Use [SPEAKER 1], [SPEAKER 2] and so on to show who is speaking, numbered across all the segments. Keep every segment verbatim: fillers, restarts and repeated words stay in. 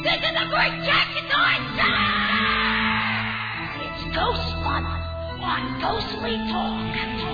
[SPEAKER 1] This is a great Jackanoid time! It's Ghost Fun on Ghostly Talk.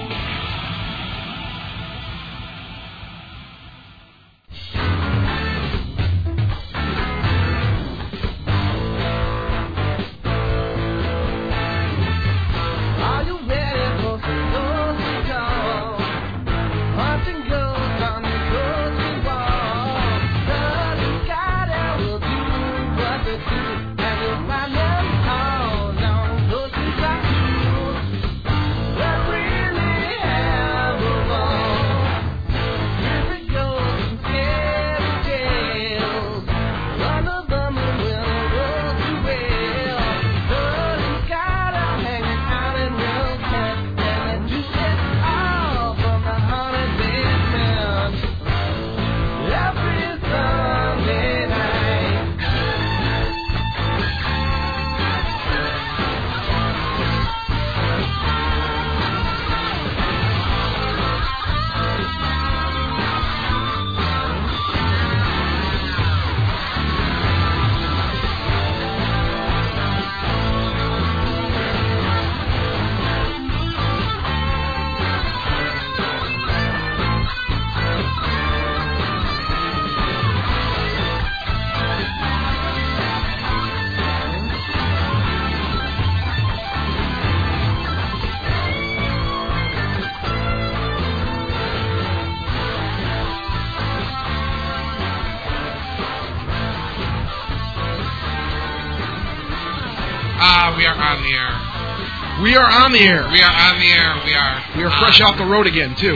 [SPEAKER 2] We are on the air.
[SPEAKER 3] We are on the air.
[SPEAKER 2] We are on the air. We are.
[SPEAKER 3] We are fresh off the road again, too.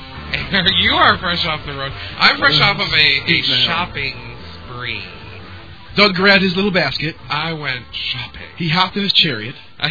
[SPEAKER 2] The, you are fresh off the road. I'm fresh off of a, a shopping spree.
[SPEAKER 3] Doug grabbed his little basket.
[SPEAKER 2] I went shopping.
[SPEAKER 3] He hopped in his chariot.
[SPEAKER 2] I,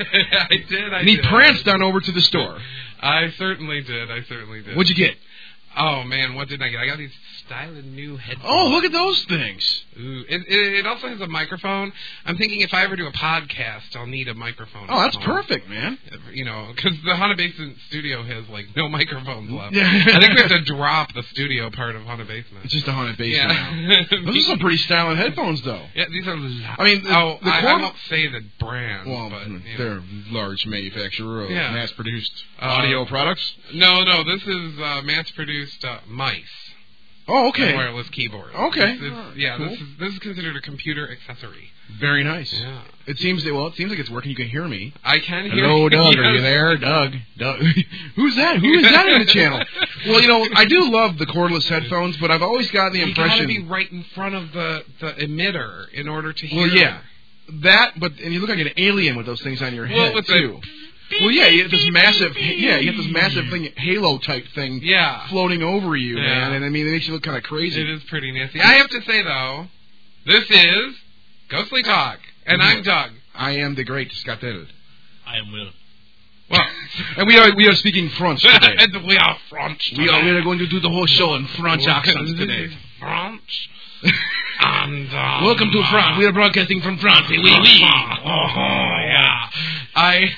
[SPEAKER 2] I did. I
[SPEAKER 3] and he
[SPEAKER 2] did.
[SPEAKER 3] pranced on over to the store.
[SPEAKER 2] I certainly did. I certainly did.
[SPEAKER 3] What'd you get?
[SPEAKER 2] Oh, man, what did I get? I got these styling new headphones.
[SPEAKER 3] Oh, look at those things.
[SPEAKER 2] Ooh, it, it, it also has a microphone. I'm thinking if I ever do a podcast, I'll need a microphone.
[SPEAKER 3] Oh, that's perfect, man.
[SPEAKER 2] You know, because the Haunted Basement studio has, like, no microphones left. I think we have to drop the studio part of Haunted Basement.
[SPEAKER 3] It's just a Haunted Basement
[SPEAKER 2] yeah.
[SPEAKER 3] now. Those are some pretty styling headphones, though.
[SPEAKER 2] Yeah, these are...
[SPEAKER 3] I mean, the,
[SPEAKER 2] oh,
[SPEAKER 3] the
[SPEAKER 2] I,
[SPEAKER 3] core...
[SPEAKER 2] I won't say the brand,
[SPEAKER 3] well,
[SPEAKER 2] but... You
[SPEAKER 3] they're
[SPEAKER 2] know.
[SPEAKER 3] large manufacturer of
[SPEAKER 2] yeah.
[SPEAKER 3] mass-produced
[SPEAKER 2] uh,
[SPEAKER 3] audio products?
[SPEAKER 2] No, no, this is uh, mass-produced uh, mice.
[SPEAKER 3] Oh, okay.
[SPEAKER 2] And wireless keyboard.
[SPEAKER 3] Okay.
[SPEAKER 2] It's, it's,
[SPEAKER 3] oh,
[SPEAKER 2] yeah,
[SPEAKER 3] cool.
[SPEAKER 2] this is this is considered a computer accessory.
[SPEAKER 3] Very nice.
[SPEAKER 2] Yeah.
[SPEAKER 3] It seems that, well, it seems like it's working. You can hear me.
[SPEAKER 2] I can hear
[SPEAKER 3] Hello,
[SPEAKER 2] you.
[SPEAKER 3] Doug.
[SPEAKER 2] Yes.
[SPEAKER 3] Are you there? Doug. Doug. Who's that? Who is that in the channel? Well, you know, I do love the cordless headphones, but I've always gotten the impression...
[SPEAKER 2] You gotta be right in front of the, the emitter in order to hear.
[SPEAKER 3] Well, yeah. That, but, and you look like an alien with those things on your
[SPEAKER 2] well,
[SPEAKER 3] head,
[SPEAKER 2] with
[SPEAKER 3] too.
[SPEAKER 2] The,
[SPEAKER 3] Well, yeah, you have this massive, yeah, you have this massive thing, Halo-type thing
[SPEAKER 2] yeah.
[SPEAKER 3] floating over you,
[SPEAKER 2] yeah.
[SPEAKER 3] man, and I mean, it makes you look kind of crazy.
[SPEAKER 2] It is pretty nasty. I have to say, though, this is Ghostly Talk, and
[SPEAKER 3] mm-hmm.
[SPEAKER 2] I'm Doug.
[SPEAKER 3] I am the great Scott David.
[SPEAKER 4] I am Will.
[SPEAKER 3] Well, and we are we are speaking French today.
[SPEAKER 2] And we are French today.
[SPEAKER 3] We are, we are going to do the whole show in French accents today.
[SPEAKER 2] French. And, um,
[SPEAKER 3] welcome to France. We are broadcasting from France. Oui, oui.
[SPEAKER 2] Oh, yeah. I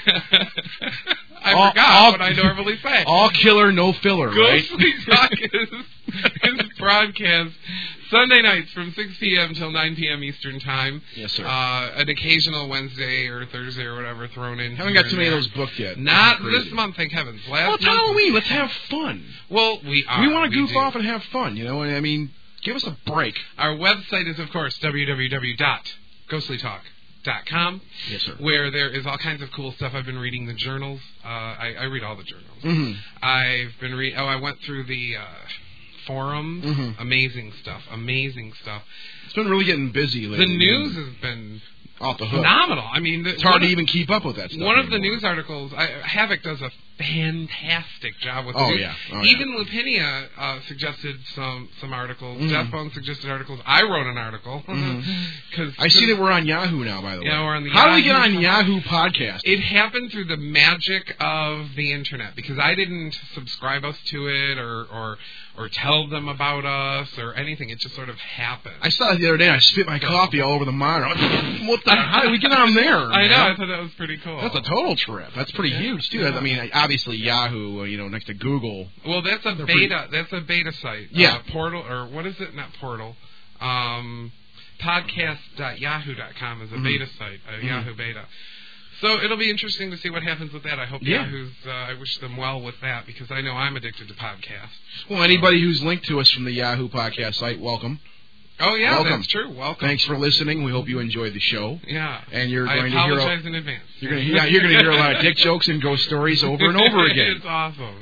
[SPEAKER 2] I
[SPEAKER 3] all,
[SPEAKER 2] forgot
[SPEAKER 3] all,
[SPEAKER 2] what I normally say.
[SPEAKER 3] All killer, no filler, right?
[SPEAKER 2] Ghostly Talk is, is broadcast Sunday nights from six p.m. till nine p.m. Eastern Time.
[SPEAKER 3] Yes, sir.
[SPEAKER 2] Uh, an occasional Wednesday or Thursday or whatever thrown in.
[SPEAKER 3] Haven't got too many of those booked yet.
[SPEAKER 2] Not this month, thank heavens. Last
[SPEAKER 3] well, it's
[SPEAKER 2] month,
[SPEAKER 3] Halloween. Let's have fun.
[SPEAKER 2] Well, we are.
[SPEAKER 3] We want to goof
[SPEAKER 2] do.
[SPEAKER 3] off and have fun, you know? I mean, give us a break.
[SPEAKER 2] Our website is, of course, w w w dot ghostly talk dot com.
[SPEAKER 3] Yes, sir.
[SPEAKER 2] Where there is all kinds of cool stuff. I've been reading the journals. Uh, I, I read all the journals.
[SPEAKER 3] Mm-hmm.
[SPEAKER 2] I've been reading... Oh, I went through the uh, forums.
[SPEAKER 3] Mm-hmm.
[SPEAKER 2] Amazing stuff. Amazing stuff.
[SPEAKER 3] It's been really getting busy lately.
[SPEAKER 2] The news has been...
[SPEAKER 3] off the hook.
[SPEAKER 2] Phenomenal. I mean, the,
[SPEAKER 3] it's hard to
[SPEAKER 2] of,
[SPEAKER 3] even keep up with that stuff.
[SPEAKER 2] One of
[SPEAKER 3] anymore.
[SPEAKER 2] the news articles, I, Havoc does a fantastic job with.
[SPEAKER 3] Oh
[SPEAKER 2] the
[SPEAKER 3] yeah. Oh,
[SPEAKER 2] Even
[SPEAKER 3] yeah.
[SPEAKER 2] Lupinia uh, suggested some some articles.
[SPEAKER 3] Mm-hmm.
[SPEAKER 2] Death Bone suggested articles. I wrote an article because
[SPEAKER 3] mm-hmm. I see that we're on Yahoo now. By the way,
[SPEAKER 2] yeah, we're on the
[SPEAKER 3] How
[SPEAKER 2] Yahoo
[SPEAKER 3] do we get on Yahoo podcast?
[SPEAKER 2] It happened through the magic of the internet because I didn't subscribe us to it or or or tell them about us or anything. It just sort of happened.
[SPEAKER 3] I saw it the other day. And I spit my coffee all over the monitor. What the? How did we get on there?
[SPEAKER 2] I
[SPEAKER 3] man?
[SPEAKER 2] know. I thought that was pretty cool.
[SPEAKER 3] That's a total trip. That's pretty
[SPEAKER 2] yeah.
[SPEAKER 3] huge too. I mean, obviously Yahoo, you know, next to Google.
[SPEAKER 2] Well, that's a beta.
[SPEAKER 3] Pretty...
[SPEAKER 2] That's a beta site.
[SPEAKER 3] Yeah.
[SPEAKER 2] Uh, Portal or what is it? Not Portal. Um, podcast dot yahoo dot com is a
[SPEAKER 3] Mm-hmm.
[SPEAKER 2] beta site, a
[SPEAKER 3] Mm-hmm.
[SPEAKER 2] Yahoo beta. So it'll be interesting to see what happens with that. I hope
[SPEAKER 3] Yeah.
[SPEAKER 2] Yahoo's, uh, I wish them well with that, because I know I'm addicted to podcasts.
[SPEAKER 3] Well, anybody who's linked to us from the Yahoo podcast site, welcome.
[SPEAKER 2] Oh, yeah,
[SPEAKER 3] Welcome.
[SPEAKER 2] that's true. Welcome.
[SPEAKER 3] Thanks for listening. We hope you enjoyed the show.
[SPEAKER 2] Yeah.
[SPEAKER 3] And you're
[SPEAKER 2] I
[SPEAKER 3] going to hear
[SPEAKER 2] apologize
[SPEAKER 3] a,
[SPEAKER 2] in advance.
[SPEAKER 3] you're going to yeah, you're going to hear a lot of dick jokes and ghost stories over and over again.
[SPEAKER 2] It's awesome.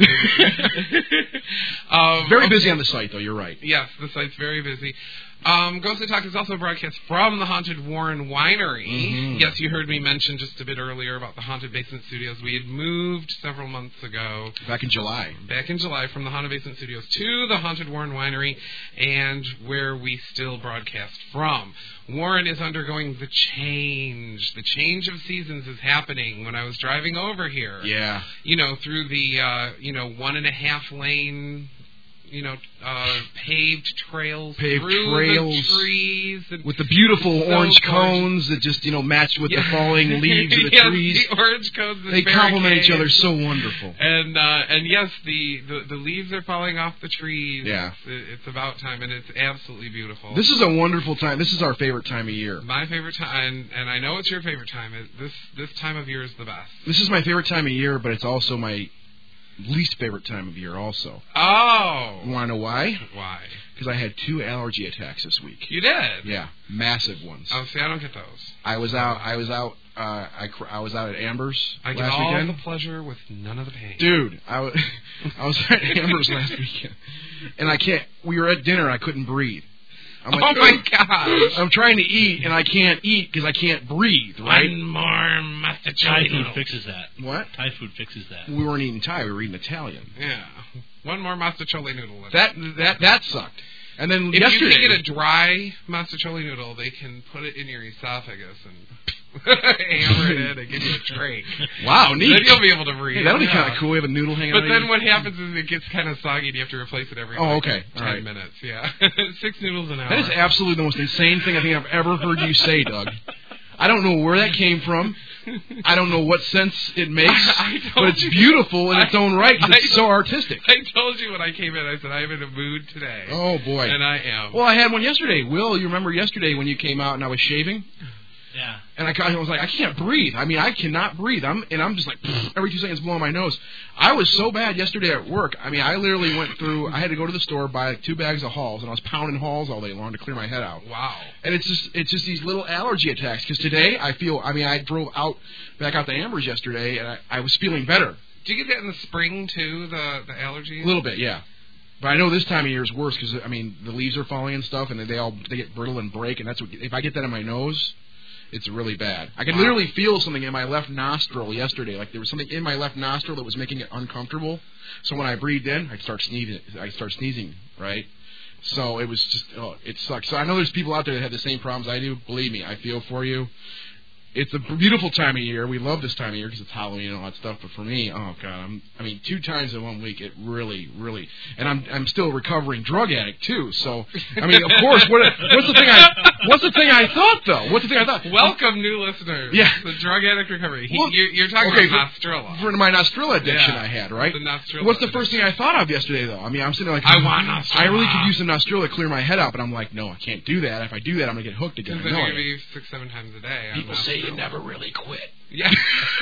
[SPEAKER 2] um,
[SPEAKER 3] Very
[SPEAKER 2] okay.
[SPEAKER 3] busy on the site, though. You're right.
[SPEAKER 2] Yes, the site's very busy. Um, Ghostly Talk is also broadcast from the Haunted Warren Winery.
[SPEAKER 3] Mm-hmm.
[SPEAKER 2] Yes, you heard me mention just a bit earlier about the Haunted Basement Studios. We had moved several months ago,
[SPEAKER 3] Back in July.
[SPEAKER 2] back in July, from the Haunted Basement Studios to the Haunted Warren Winery, and where we still broadcast from. Warren is undergoing the change. The change of seasons is happening. When I was driving over here,
[SPEAKER 3] Yeah.
[SPEAKER 2] you know, through the, uh, you know, one and a half lane, you know, uh, paved trails
[SPEAKER 3] Paved
[SPEAKER 2] through
[SPEAKER 3] trails
[SPEAKER 2] the trees. And
[SPEAKER 3] with the beautiful
[SPEAKER 2] so
[SPEAKER 3] orange
[SPEAKER 2] gorgeous.
[SPEAKER 3] cones that just, you know, match with
[SPEAKER 2] Yeah.
[SPEAKER 3] the falling leaves of the
[SPEAKER 2] yes,
[SPEAKER 3] trees.
[SPEAKER 2] the orange cones. and
[SPEAKER 3] They complement each other
[SPEAKER 2] barricades.
[SPEAKER 3] so wonderful.
[SPEAKER 2] And uh, and yes, the, the, the leaves are falling off the trees.
[SPEAKER 3] Yeah.
[SPEAKER 2] It's, it's about time, and it's absolutely beautiful.
[SPEAKER 3] This is a wonderful time. This is our favorite time of year.
[SPEAKER 2] My favorite time, and, and I know it's your favorite time. It, this this time of year is the best.
[SPEAKER 3] This is my favorite time of year, but it's also my least favorite time of year also.
[SPEAKER 2] Oh.
[SPEAKER 3] You want to know why?
[SPEAKER 2] Why?
[SPEAKER 3] Because I had two allergy attacks this week.
[SPEAKER 2] You did?
[SPEAKER 3] Yeah, massive ones.
[SPEAKER 2] Oh, see, I don't get those.
[SPEAKER 3] I was out. I was out. Uh, I cr- I was out at Amber's
[SPEAKER 2] I get
[SPEAKER 3] last
[SPEAKER 2] all
[SPEAKER 3] weekend.
[SPEAKER 2] the pleasure with none of the pain.
[SPEAKER 3] Dude, I was I was at Amber's last weekend, and I can't. We were at dinner. I couldn't breathe. I'm like,
[SPEAKER 2] oh my
[SPEAKER 3] "Ugh."
[SPEAKER 2] gosh!
[SPEAKER 3] I'm trying to eat, and I can't eat because I can't breathe. Right?
[SPEAKER 2] One more mustard
[SPEAKER 4] Thai food
[SPEAKER 2] noodle.
[SPEAKER 4] fixes that.
[SPEAKER 3] What?
[SPEAKER 4] Thai food fixes that.
[SPEAKER 3] We weren't eating Thai. We were eating Italian.
[SPEAKER 2] Yeah, one more mastacholi noodle.
[SPEAKER 3] That that that sucked. And then
[SPEAKER 2] if
[SPEAKER 3] yesterday,
[SPEAKER 2] you can get a dry mastacholi noodle, they can put it in your esophagus and hammer it in and give you a drink.
[SPEAKER 3] wow, neat.
[SPEAKER 2] Then you'll be able to breathe.
[SPEAKER 3] Hey, that'll be
[SPEAKER 2] yeah.
[SPEAKER 3] kind of cool. We have a noodle hanging
[SPEAKER 2] But
[SPEAKER 3] out.
[SPEAKER 2] then
[SPEAKER 3] of
[SPEAKER 2] what happens is it gets kind of soggy and you have to replace it every
[SPEAKER 3] Oh,
[SPEAKER 2] like,
[SPEAKER 3] okay. All
[SPEAKER 2] ten
[SPEAKER 3] right.
[SPEAKER 2] minutes. Yeah, six noodles an hour.
[SPEAKER 3] That is absolutely the most insane thing I think I've ever heard you say, Doug. I don't know where that came from. I don't know what sense it makes,
[SPEAKER 2] I don't
[SPEAKER 3] but it's beautiful in its
[SPEAKER 2] I-
[SPEAKER 3] own right 'cause it's
[SPEAKER 2] I-
[SPEAKER 3] so artistic.
[SPEAKER 2] I told you when I came in, I said I'm in a mood today.
[SPEAKER 3] Oh, boy.
[SPEAKER 2] And I am.
[SPEAKER 3] Well, I had one yesterday. Will, you remember yesterday when you came out and I was shaving?
[SPEAKER 4] Yeah.
[SPEAKER 3] And I, I was like, I can't breathe. I mean, I cannot breathe. I'm and I'm just like every two seconds blowing my nose. I was so bad yesterday at work. I mean, I literally went through. I had to go to the store, buy like two bags of Halls, and I was pounding Halls all day long to clear my head out.
[SPEAKER 2] Wow.
[SPEAKER 3] And it's just it's just these little allergy attacks. Because today I feel. I mean, I drove out back out to Amber's yesterday, and I, I was feeling better.
[SPEAKER 2] Do you get that in the spring too? The the allergies.
[SPEAKER 3] A little bit, yeah. But I know this time of year is worse because I mean the leaves are falling and stuff, and they all they get brittle and break, and that's what if I get that in my nose. It's really bad. I could
[SPEAKER 2] Wow.
[SPEAKER 3] literally feel something in my left nostril yesterday. Like there was something in my left nostril that was making it uncomfortable. So when I breathed in, I'd start sneezing. I'd start sneezing, right? So it was just, oh, it sucks. So I know there's people out there that have the same problems I do. Believe me, I feel for you. It's a beautiful time of year. We love this time of year because it's Halloween and all that stuff. But for me, oh god, I'm, I mean, two times in one week, it really, really, and I'm, I'm still a recovering drug addict too. So, I mean, of course, what, what's the thing I, what's the thing I thought though? What's the thing I thought?
[SPEAKER 2] Welcome, new listeners.
[SPEAKER 3] Yeah.
[SPEAKER 2] The drug addict recovery. He,
[SPEAKER 3] Well,
[SPEAKER 2] you're, you're talking
[SPEAKER 3] okay,
[SPEAKER 2] about
[SPEAKER 3] for-
[SPEAKER 2] Nostrilla.
[SPEAKER 3] For my Nostrilla addiction
[SPEAKER 2] Yeah.
[SPEAKER 3] I had, right?
[SPEAKER 2] The Nostrilla
[SPEAKER 3] What's the
[SPEAKER 2] addiction.
[SPEAKER 3] first thing I thought of yesterday, though? I mean, I'm sitting there like,
[SPEAKER 2] I want Nostrilla.
[SPEAKER 3] I really could use some Nostrilla to clear my head out, but I'm like, no, I can't do that. If I do that, I'm going to get hooked again.
[SPEAKER 2] Because
[SPEAKER 3] I
[SPEAKER 2] then
[SPEAKER 3] know
[SPEAKER 2] you're
[SPEAKER 3] I
[SPEAKER 2] going
[SPEAKER 3] am.
[SPEAKER 2] to be six, seven times a day. on
[SPEAKER 3] People say you
[SPEAKER 2] Nostrilla.
[SPEAKER 3] never really quit.
[SPEAKER 2] Yeah.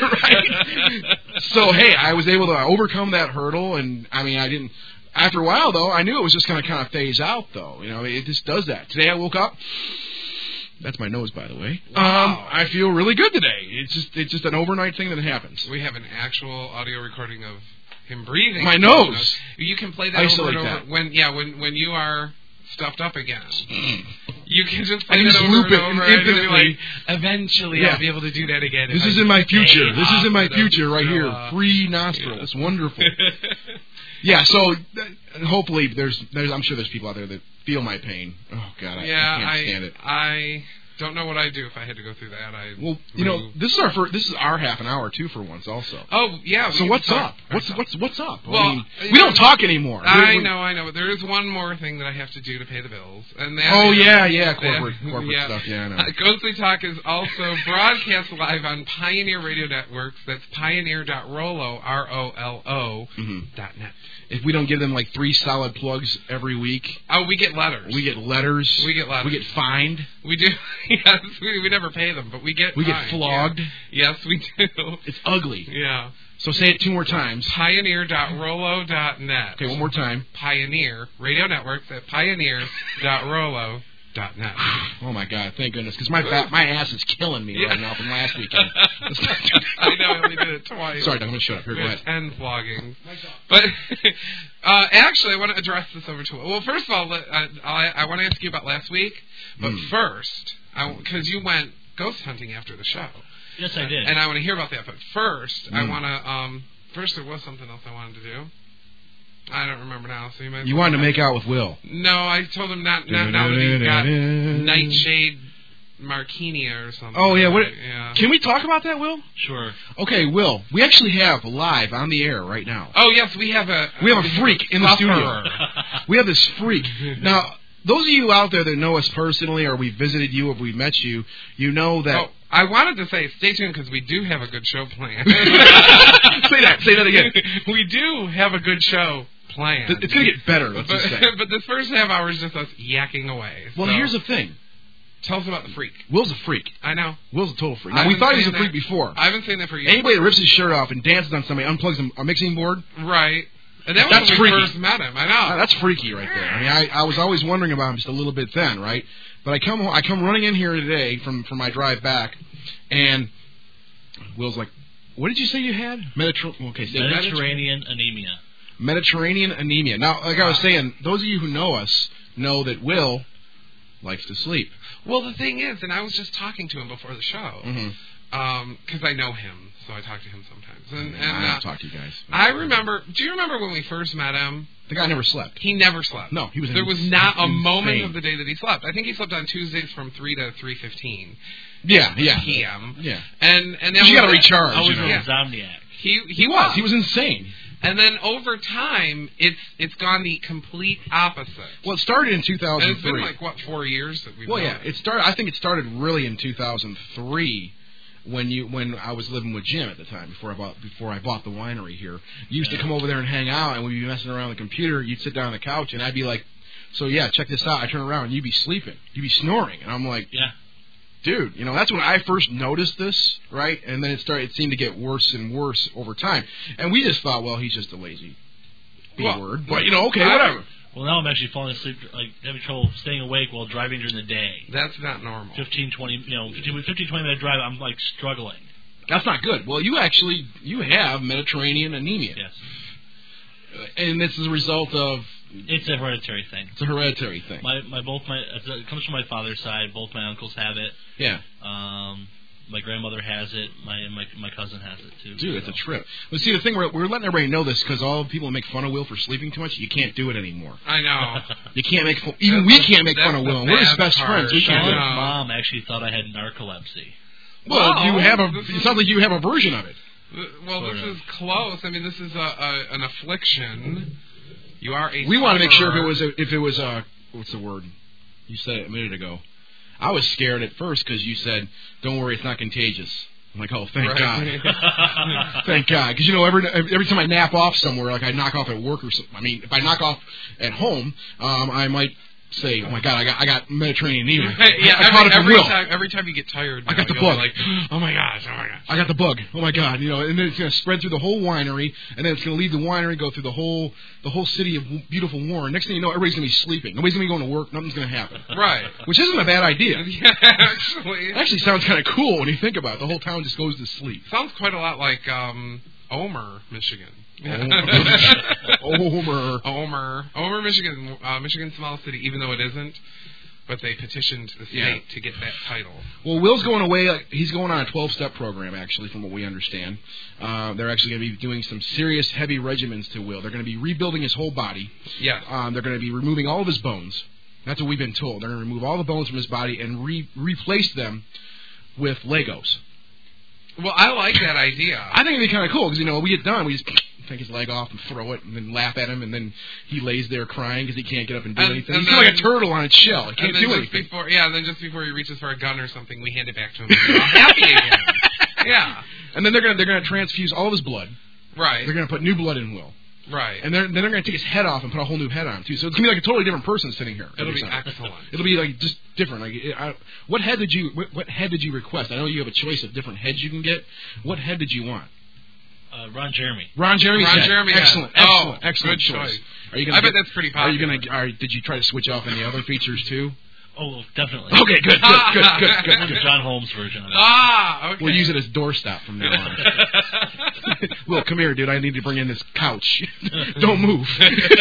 [SPEAKER 3] Right? So, hey, I was able to overcome that hurdle, and, I mean, I didn't... After a while, though, I knew it was just going to kind of phase out, though. You know, it just does that. Today I woke up... That's my nose, by the way.
[SPEAKER 2] Wow.
[SPEAKER 3] Um, I feel really good today. It's just it's just an overnight thing that happens.
[SPEAKER 2] We have an actual audio recording of him breathing.
[SPEAKER 3] My nose.
[SPEAKER 2] You can play that
[SPEAKER 3] Isolate
[SPEAKER 2] over and over.
[SPEAKER 3] that.
[SPEAKER 2] When yeah, when when you are stuffed up again. You can just
[SPEAKER 3] I
[SPEAKER 2] play
[SPEAKER 3] can
[SPEAKER 2] that
[SPEAKER 3] just
[SPEAKER 2] over
[SPEAKER 3] loop
[SPEAKER 2] and
[SPEAKER 3] it
[SPEAKER 2] over and you'll be
[SPEAKER 3] infinitely.
[SPEAKER 2] like, eventually
[SPEAKER 3] Yeah.
[SPEAKER 2] I'll be able to do that again.
[SPEAKER 3] This
[SPEAKER 2] if
[SPEAKER 3] is
[SPEAKER 2] I
[SPEAKER 3] in my
[SPEAKER 2] stay
[SPEAKER 3] future. This is in my
[SPEAKER 2] off the
[SPEAKER 3] future right here.
[SPEAKER 2] Nostrilla.
[SPEAKER 3] Free nostrils. Wonderful. Yeah, so uh, hopefully there's there's I'm sure there's people out there that feel my pain. Oh god, I,
[SPEAKER 2] yeah,
[SPEAKER 3] I can't stand it.
[SPEAKER 2] I Don't know what I'd do if I had to go through that. I
[SPEAKER 3] Well, you know, this is our first, this is our half an hour too for once, also.
[SPEAKER 2] Oh yeah.
[SPEAKER 3] So what's up? What's what's what's up?
[SPEAKER 2] Well,
[SPEAKER 3] I mean, we don't talk anymore.
[SPEAKER 2] I
[SPEAKER 3] We're,
[SPEAKER 2] know, I know. But there is one more thing that I have to do to pay the bills, and that
[SPEAKER 3] Oh
[SPEAKER 2] is,
[SPEAKER 3] yeah, yeah, corporate
[SPEAKER 2] that,
[SPEAKER 3] corporate
[SPEAKER 2] yeah.
[SPEAKER 3] stuff. Yeah, I know.
[SPEAKER 2] Uh, Ghostly Talk is also broadcast live on Pioneer Radio Networks. That's pioneer dot rolo r o l o
[SPEAKER 3] Mm-hmm.
[SPEAKER 2] dot net.
[SPEAKER 3] If we don't give them like three solid plugs every week,
[SPEAKER 2] Oh, we get letters.
[SPEAKER 3] we get letters.
[SPEAKER 2] We get letters.
[SPEAKER 3] We get fined.
[SPEAKER 2] We do. Yes, we, we never pay them, but we get.
[SPEAKER 3] We get
[SPEAKER 2] fined,
[SPEAKER 3] flogged.
[SPEAKER 2] yeah. Yes, we do.
[SPEAKER 3] It's ugly.
[SPEAKER 2] Yeah.
[SPEAKER 3] So say it two more times.
[SPEAKER 2] pioneer dot rolo dot net.
[SPEAKER 3] Okay, one more time.
[SPEAKER 2] Pioneer Radio Networks at pioneer dot rolo dot net.
[SPEAKER 3] Oh my God! Thank goodness, because my fat, my ass is killing me right now from last weekend.
[SPEAKER 2] I know, I only did it twice.
[SPEAKER 3] Sorry, I'm gonna shut up. Here, go ahead.
[SPEAKER 2] Ten floggings. But uh, actually, I want to address this over to. Well, first of all, let- uh, I, I want to ask you about last week. But
[SPEAKER 3] Mm.
[SPEAKER 2] first, because you went ghost hunting after the show.
[SPEAKER 4] Yes, I did.
[SPEAKER 2] And I want to hear about that. But first, I
[SPEAKER 3] Mm.
[SPEAKER 2] want to. Um, first, there was something else I wanted to do. I don't remember now. So you might.
[SPEAKER 3] You wanted to make out with Will.
[SPEAKER 2] No, I told him not. Not now that he's got Nightshade Marquinia or something.
[SPEAKER 3] Oh yeah, what?
[SPEAKER 2] Yeah.
[SPEAKER 3] Can we talk about that, Will?
[SPEAKER 4] Sure.
[SPEAKER 3] Okay, Will. We actually have live on the air right now.
[SPEAKER 2] Oh yes, we have a.
[SPEAKER 3] We have a freak in the studio.
[SPEAKER 2] sufferer.
[SPEAKER 3] We have this freak. Now, those of you out there that know us personally, or we visited you, or we met you, you know that.
[SPEAKER 2] Oh, I wanted to say, stay tuned because we do have a good show planned.
[SPEAKER 3] Say that. Say that again.
[SPEAKER 2] We do have a good show planned.
[SPEAKER 3] It's going to get better. Let's
[SPEAKER 2] But,
[SPEAKER 3] just say.
[SPEAKER 2] but this first half hour is just us yakking away.
[SPEAKER 3] Well,
[SPEAKER 2] So,
[SPEAKER 3] here's the thing.
[SPEAKER 2] tell us about the freak.
[SPEAKER 3] Will's a freak.
[SPEAKER 2] I know.
[SPEAKER 3] Will's a total freak.
[SPEAKER 2] I've
[SPEAKER 3] Now, we
[SPEAKER 2] been
[SPEAKER 3] thought he was a
[SPEAKER 2] saying
[SPEAKER 3] freak
[SPEAKER 2] that-
[SPEAKER 3] before.
[SPEAKER 2] I've been saying that for years.
[SPEAKER 3] Anybody that rips his shirt off and dances on somebody, unplugs a mixing board,
[SPEAKER 2] Right. And that was
[SPEAKER 3] That's
[SPEAKER 2] when we
[SPEAKER 3] freaky.
[SPEAKER 2] first met him. I know.
[SPEAKER 3] ah, that's freaky right there. I mean, I, I was always wondering about him just a little bit then, right? But I come I come running in here today from, from my drive back, and Will's like, what did you say you had? Mediterranean. Okay, say
[SPEAKER 4] Mediterranean anemia.
[SPEAKER 3] Mediterranean anemia. Now, like I was saying, those of you who know us know that Will likes to sleep.
[SPEAKER 2] Well, the thing is, and I was just talking to him before the show,
[SPEAKER 3] Mm-hmm.
[SPEAKER 2] because I know him, so I talk to him sometimes. And, and
[SPEAKER 3] I
[SPEAKER 2] uh,
[SPEAKER 3] don't talk to you guys.
[SPEAKER 2] I remember. Do you remember when we first met him?
[SPEAKER 3] The guy never slept.
[SPEAKER 2] He never slept.
[SPEAKER 3] No, he was.
[SPEAKER 2] There was
[SPEAKER 3] ins-
[SPEAKER 2] not a
[SPEAKER 3] insane.
[SPEAKER 2] moment of the day that he slept. I think he slept on Tuesdays from three to three fifteen
[SPEAKER 3] Yeah, yeah,
[SPEAKER 2] p.m.
[SPEAKER 3] yeah.
[SPEAKER 2] And and that
[SPEAKER 3] You
[SPEAKER 2] was
[SPEAKER 3] got to
[SPEAKER 2] it.
[SPEAKER 3] recharge.
[SPEAKER 4] I was
[SPEAKER 3] you know.
[SPEAKER 4] an
[SPEAKER 2] Yeah.
[SPEAKER 4] insomniac.
[SPEAKER 2] He he,
[SPEAKER 3] He was. He was insane.
[SPEAKER 2] And then over time, it's it's gone the complete opposite.
[SPEAKER 3] Well, it started in two
[SPEAKER 2] And
[SPEAKER 3] thousand
[SPEAKER 2] it's been
[SPEAKER 3] three.
[SPEAKER 2] like what four years that we've.
[SPEAKER 3] Well,
[SPEAKER 2] known
[SPEAKER 3] yeah,
[SPEAKER 2] it.
[SPEAKER 3] it started. I think it started really in two thousand three, when you when I was living with Jim at the time before I bought before I bought the winery here. You used
[SPEAKER 4] Yeah.
[SPEAKER 3] to come over there and hang out, and we'd be messing around on the computer. You'd sit down on the couch, and I'd be like, "So yeah, check this out." I turn around, and you'd be sleeping. You'd be snoring, and I'm like,
[SPEAKER 4] Yeah.
[SPEAKER 3] "Dude, you know that's when I first noticed this, right?" And then it started. It seemed to get worse and worse over time, and we just thought, "Well, he's just a lazy B
[SPEAKER 2] Well,
[SPEAKER 3] word." But you know, okay,
[SPEAKER 2] I-
[SPEAKER 3] whatever.
[SPEAKER 4] Well, now I'm actually falling asleep, like having trouble staying awake while driving during the day.
[SPEAKER 2] That's not normal.
[SPEAKER 4] fifteen, twenty, you know, fifteen, fifteen, twenty minute drive, I'm like struggling.
[SPEAKER 3] That's not good. Well, you actually you have Mediterranean anemia.
[SPEAKER 4] Yes.
[SPEAKER 3] And this is a result of
[SPEAKER 4] It's a hereditary thing.
[SPEAKER 3] it's a hereditary thing.
[SPEAKER 4] My, my, both my, it comes from my father's side. Both my uncles have it.
[SPEAKER 3] Yeah,
[SPEAKER 4] Um, my grandmother has it. My, my, my cousin has it too.
[SPEAKER 3] dude, it's
[SPEAKER 4] so.
[SPEAKER 3] a trip. But see, the thing we're, we're letting everybody know this because all the people make fun of Will for sleeping too much. You can't do it anymore.
[SPEAKER 2] I know.
[SPEAKER 3] You can't make fun, even
[SPEAKER 2] That's
[SPEAKER 3] we
[SPEAKER 2] the-
[SPEAKER 3] can't make fun
[SPEAKER 2] that's
[SPEAKER 3] of
[SPEAKER 2] the
[SPEAKER 3] Will. We're his
[SPEAKER 2] bad
[SPEAKER 3] best
[SPEAKER 2] part.
[SPEAKER 3] friends. We can't do
[SPEAKER 4] Sean's
[SPEAKER 3] it.
[SPEAKER 2] No.
[SPEAKER 4] mom actually thought I had narcolepsy.
[SPEAKER 3] Well,
[SPEAKER 2] Well,
[SPEAKER 3] you have a.
[SPEAKER 2] this
[SPEAKER 3] It
[SPEAKER 2] is-
[SPEAKER 3] sounds like you have a version of it.
[SPEAKER 2] Well, this
[SPEAKER 4] Sort of.
[SPEAKER 2] is close. I mean, this is a, a an affliction. You are a.
[SPEAKER 3] We want to make sure if it
[SPEAKER 2] sufferer.
[SPEAKER 3] was a, if it was a what's the word? You said it a minute ago. I was scared at first because you said, "Don't worry, it's not contagious." I'm like, "Oh, thank
[SPEAKER 2] Right.
[SPEAKER 3] God." Thank God, because you know every every time I nap off somewhere, like I knock off at work or something. I mean, if I knock off at home, um, I might say, "Oh my God, I got I got Mediterranean anemia."
[SPEAKER 2] yeah,
[SPEAKER 3] I caught
[SPEAKER 2] every,
[SPEAKER 3] it from
[SPEAKER 2] every
[SPEAKER 3] Will.
[SPEAKER 2] time every time you get tired,
[SPEAKER 3] I
[SPEAKER 2] now,
[SPEAKER 3] got the
[SPEAKER 2] you'll
[SPEAKER 3] bug.
[SPEAKER 2] be like, oh my gosh, oh my gosh.
[SPEAKER 3] I got the bug. Oh my God, you know, and then it's going to spread through the whole winery, and then it's going to leave the winery, go through the whole the whole city of beautiful Warren. Next thing you know, everybody's going to be sleeping. Nobody's going to be going to work. Nothing's going to happen.
[SPEAKER 2] Right.
[SPEAKER 3] Which isn't a bad idea.
[SPEAKER 2] Yeah, actually,
[SPEAKER 3] It actually sounds kind of cool when you think about it. The whole town just goes to sleep.
[SPEAKER 2] sounds quite a lot like um, Omer, Michigan.
[SPEAKER 3] Omer.
[SPEAKER 2] Omer, Omer, Michigan, uh, Michigan small city, even though it isn't. But they petitioned the state
[SPEAKER 3] Yeah.
[SPEAKER 2] to get that title.
[SPEAKER 3] Well, Will's going away. uh, He's going on a twelve-step program, actually, from what we understand. Uh, they're actually going to be doing some serious, heavy regimens to Will. They're going to be rebuilding his whole body.
[SPEAKER 2] Yes.
[SPEAKER 3] Um, they're going to be removing all of his bones. That's what we've been told. They're going to remove all the bones from his body and re- replace them with Legos.
[SPEAKER 2] Well, I like that idea.
[SPEAKER 3] I think it'd be kind of cool because, you know, we get done, we just take his leg off and throw it and then laugh at him, and then he lays there crying because he can't get up and do
[SPEAKER 2] and,
[SPEAKER 3] anything.
[SPEAKER 2] And
[SPEAKER 3] He's
[SPEAKER 2] then,
[SPEAKER 3] like a turtle on its shell. He can't
[SPEAKER 2] and then
[SPEAKER 3] do
[SPEAKER 2] just
[SPEAKER 3] anything.
[SPEAKER 2] Before, yeah, and then just before he reaches for a gun or something, we hand it back to him. And we're all happy again. Yeah.
[SPEAKER 3] And then they're going to they're gonna transfuse all of his blood.
[SPEAKER 2] Right.
[SPEAKER 3] They're going to put new blood in Will.
[SPEAKER 2] Right.
[SPEAKER 3] And they're, then they're going to take his head off and put a whole new head on, too. So it's going to be like a totally different person sitting here.
[SPEAKER 2] It'll be
[SPEAKER 3] time.
[SPEAKER 2] excellent.
[SPEAKER 3] It'll be like just different. Like, it, I, what head did you what, what head did you request? I know you have a choice of different heads you can get. What head did you want?
[SPEAKER 4] Uh, Ron Jeremy.
[SPEAKER 3] Ron Jeremy.
[SPEAKER 2] Ron Jeremy.
[SPEAKER 3] Excellent.
[SPEAKER 2] Head.
[SPEAKER 3] Excellent.
[SPEAKER 2] Oh,
[SPEAKER 3] excellent
[SPEAKER 2] good
[SPEAKER 3] choice.
[SPEAKER 2] choice.
[SPEAKER 3] Are you gonna
[SPEAKER 2] I bet
[SPEAKER 3] get,
[SPEAKER 2] that's pretty
[SPEAKER 3] Are you
[SPEAKER 2] popular.
[SPEAKER 3] going to? Are, did you try to switch off any other features too?
[SPEAKER 4] Oh, definitely.
[SPEAKER 3] Okay, good, good, good, good, good.
[SPEAKER 4] The
[SPEAKER 3] good.
[SPEAKER 4] John Holmes version of it.
[SPEAKER 2] Ah, okay.
[SPEAKER 3] We'll use it as doorstop from now on. Will, come here, dude. I need to bring in this couch. Don't move.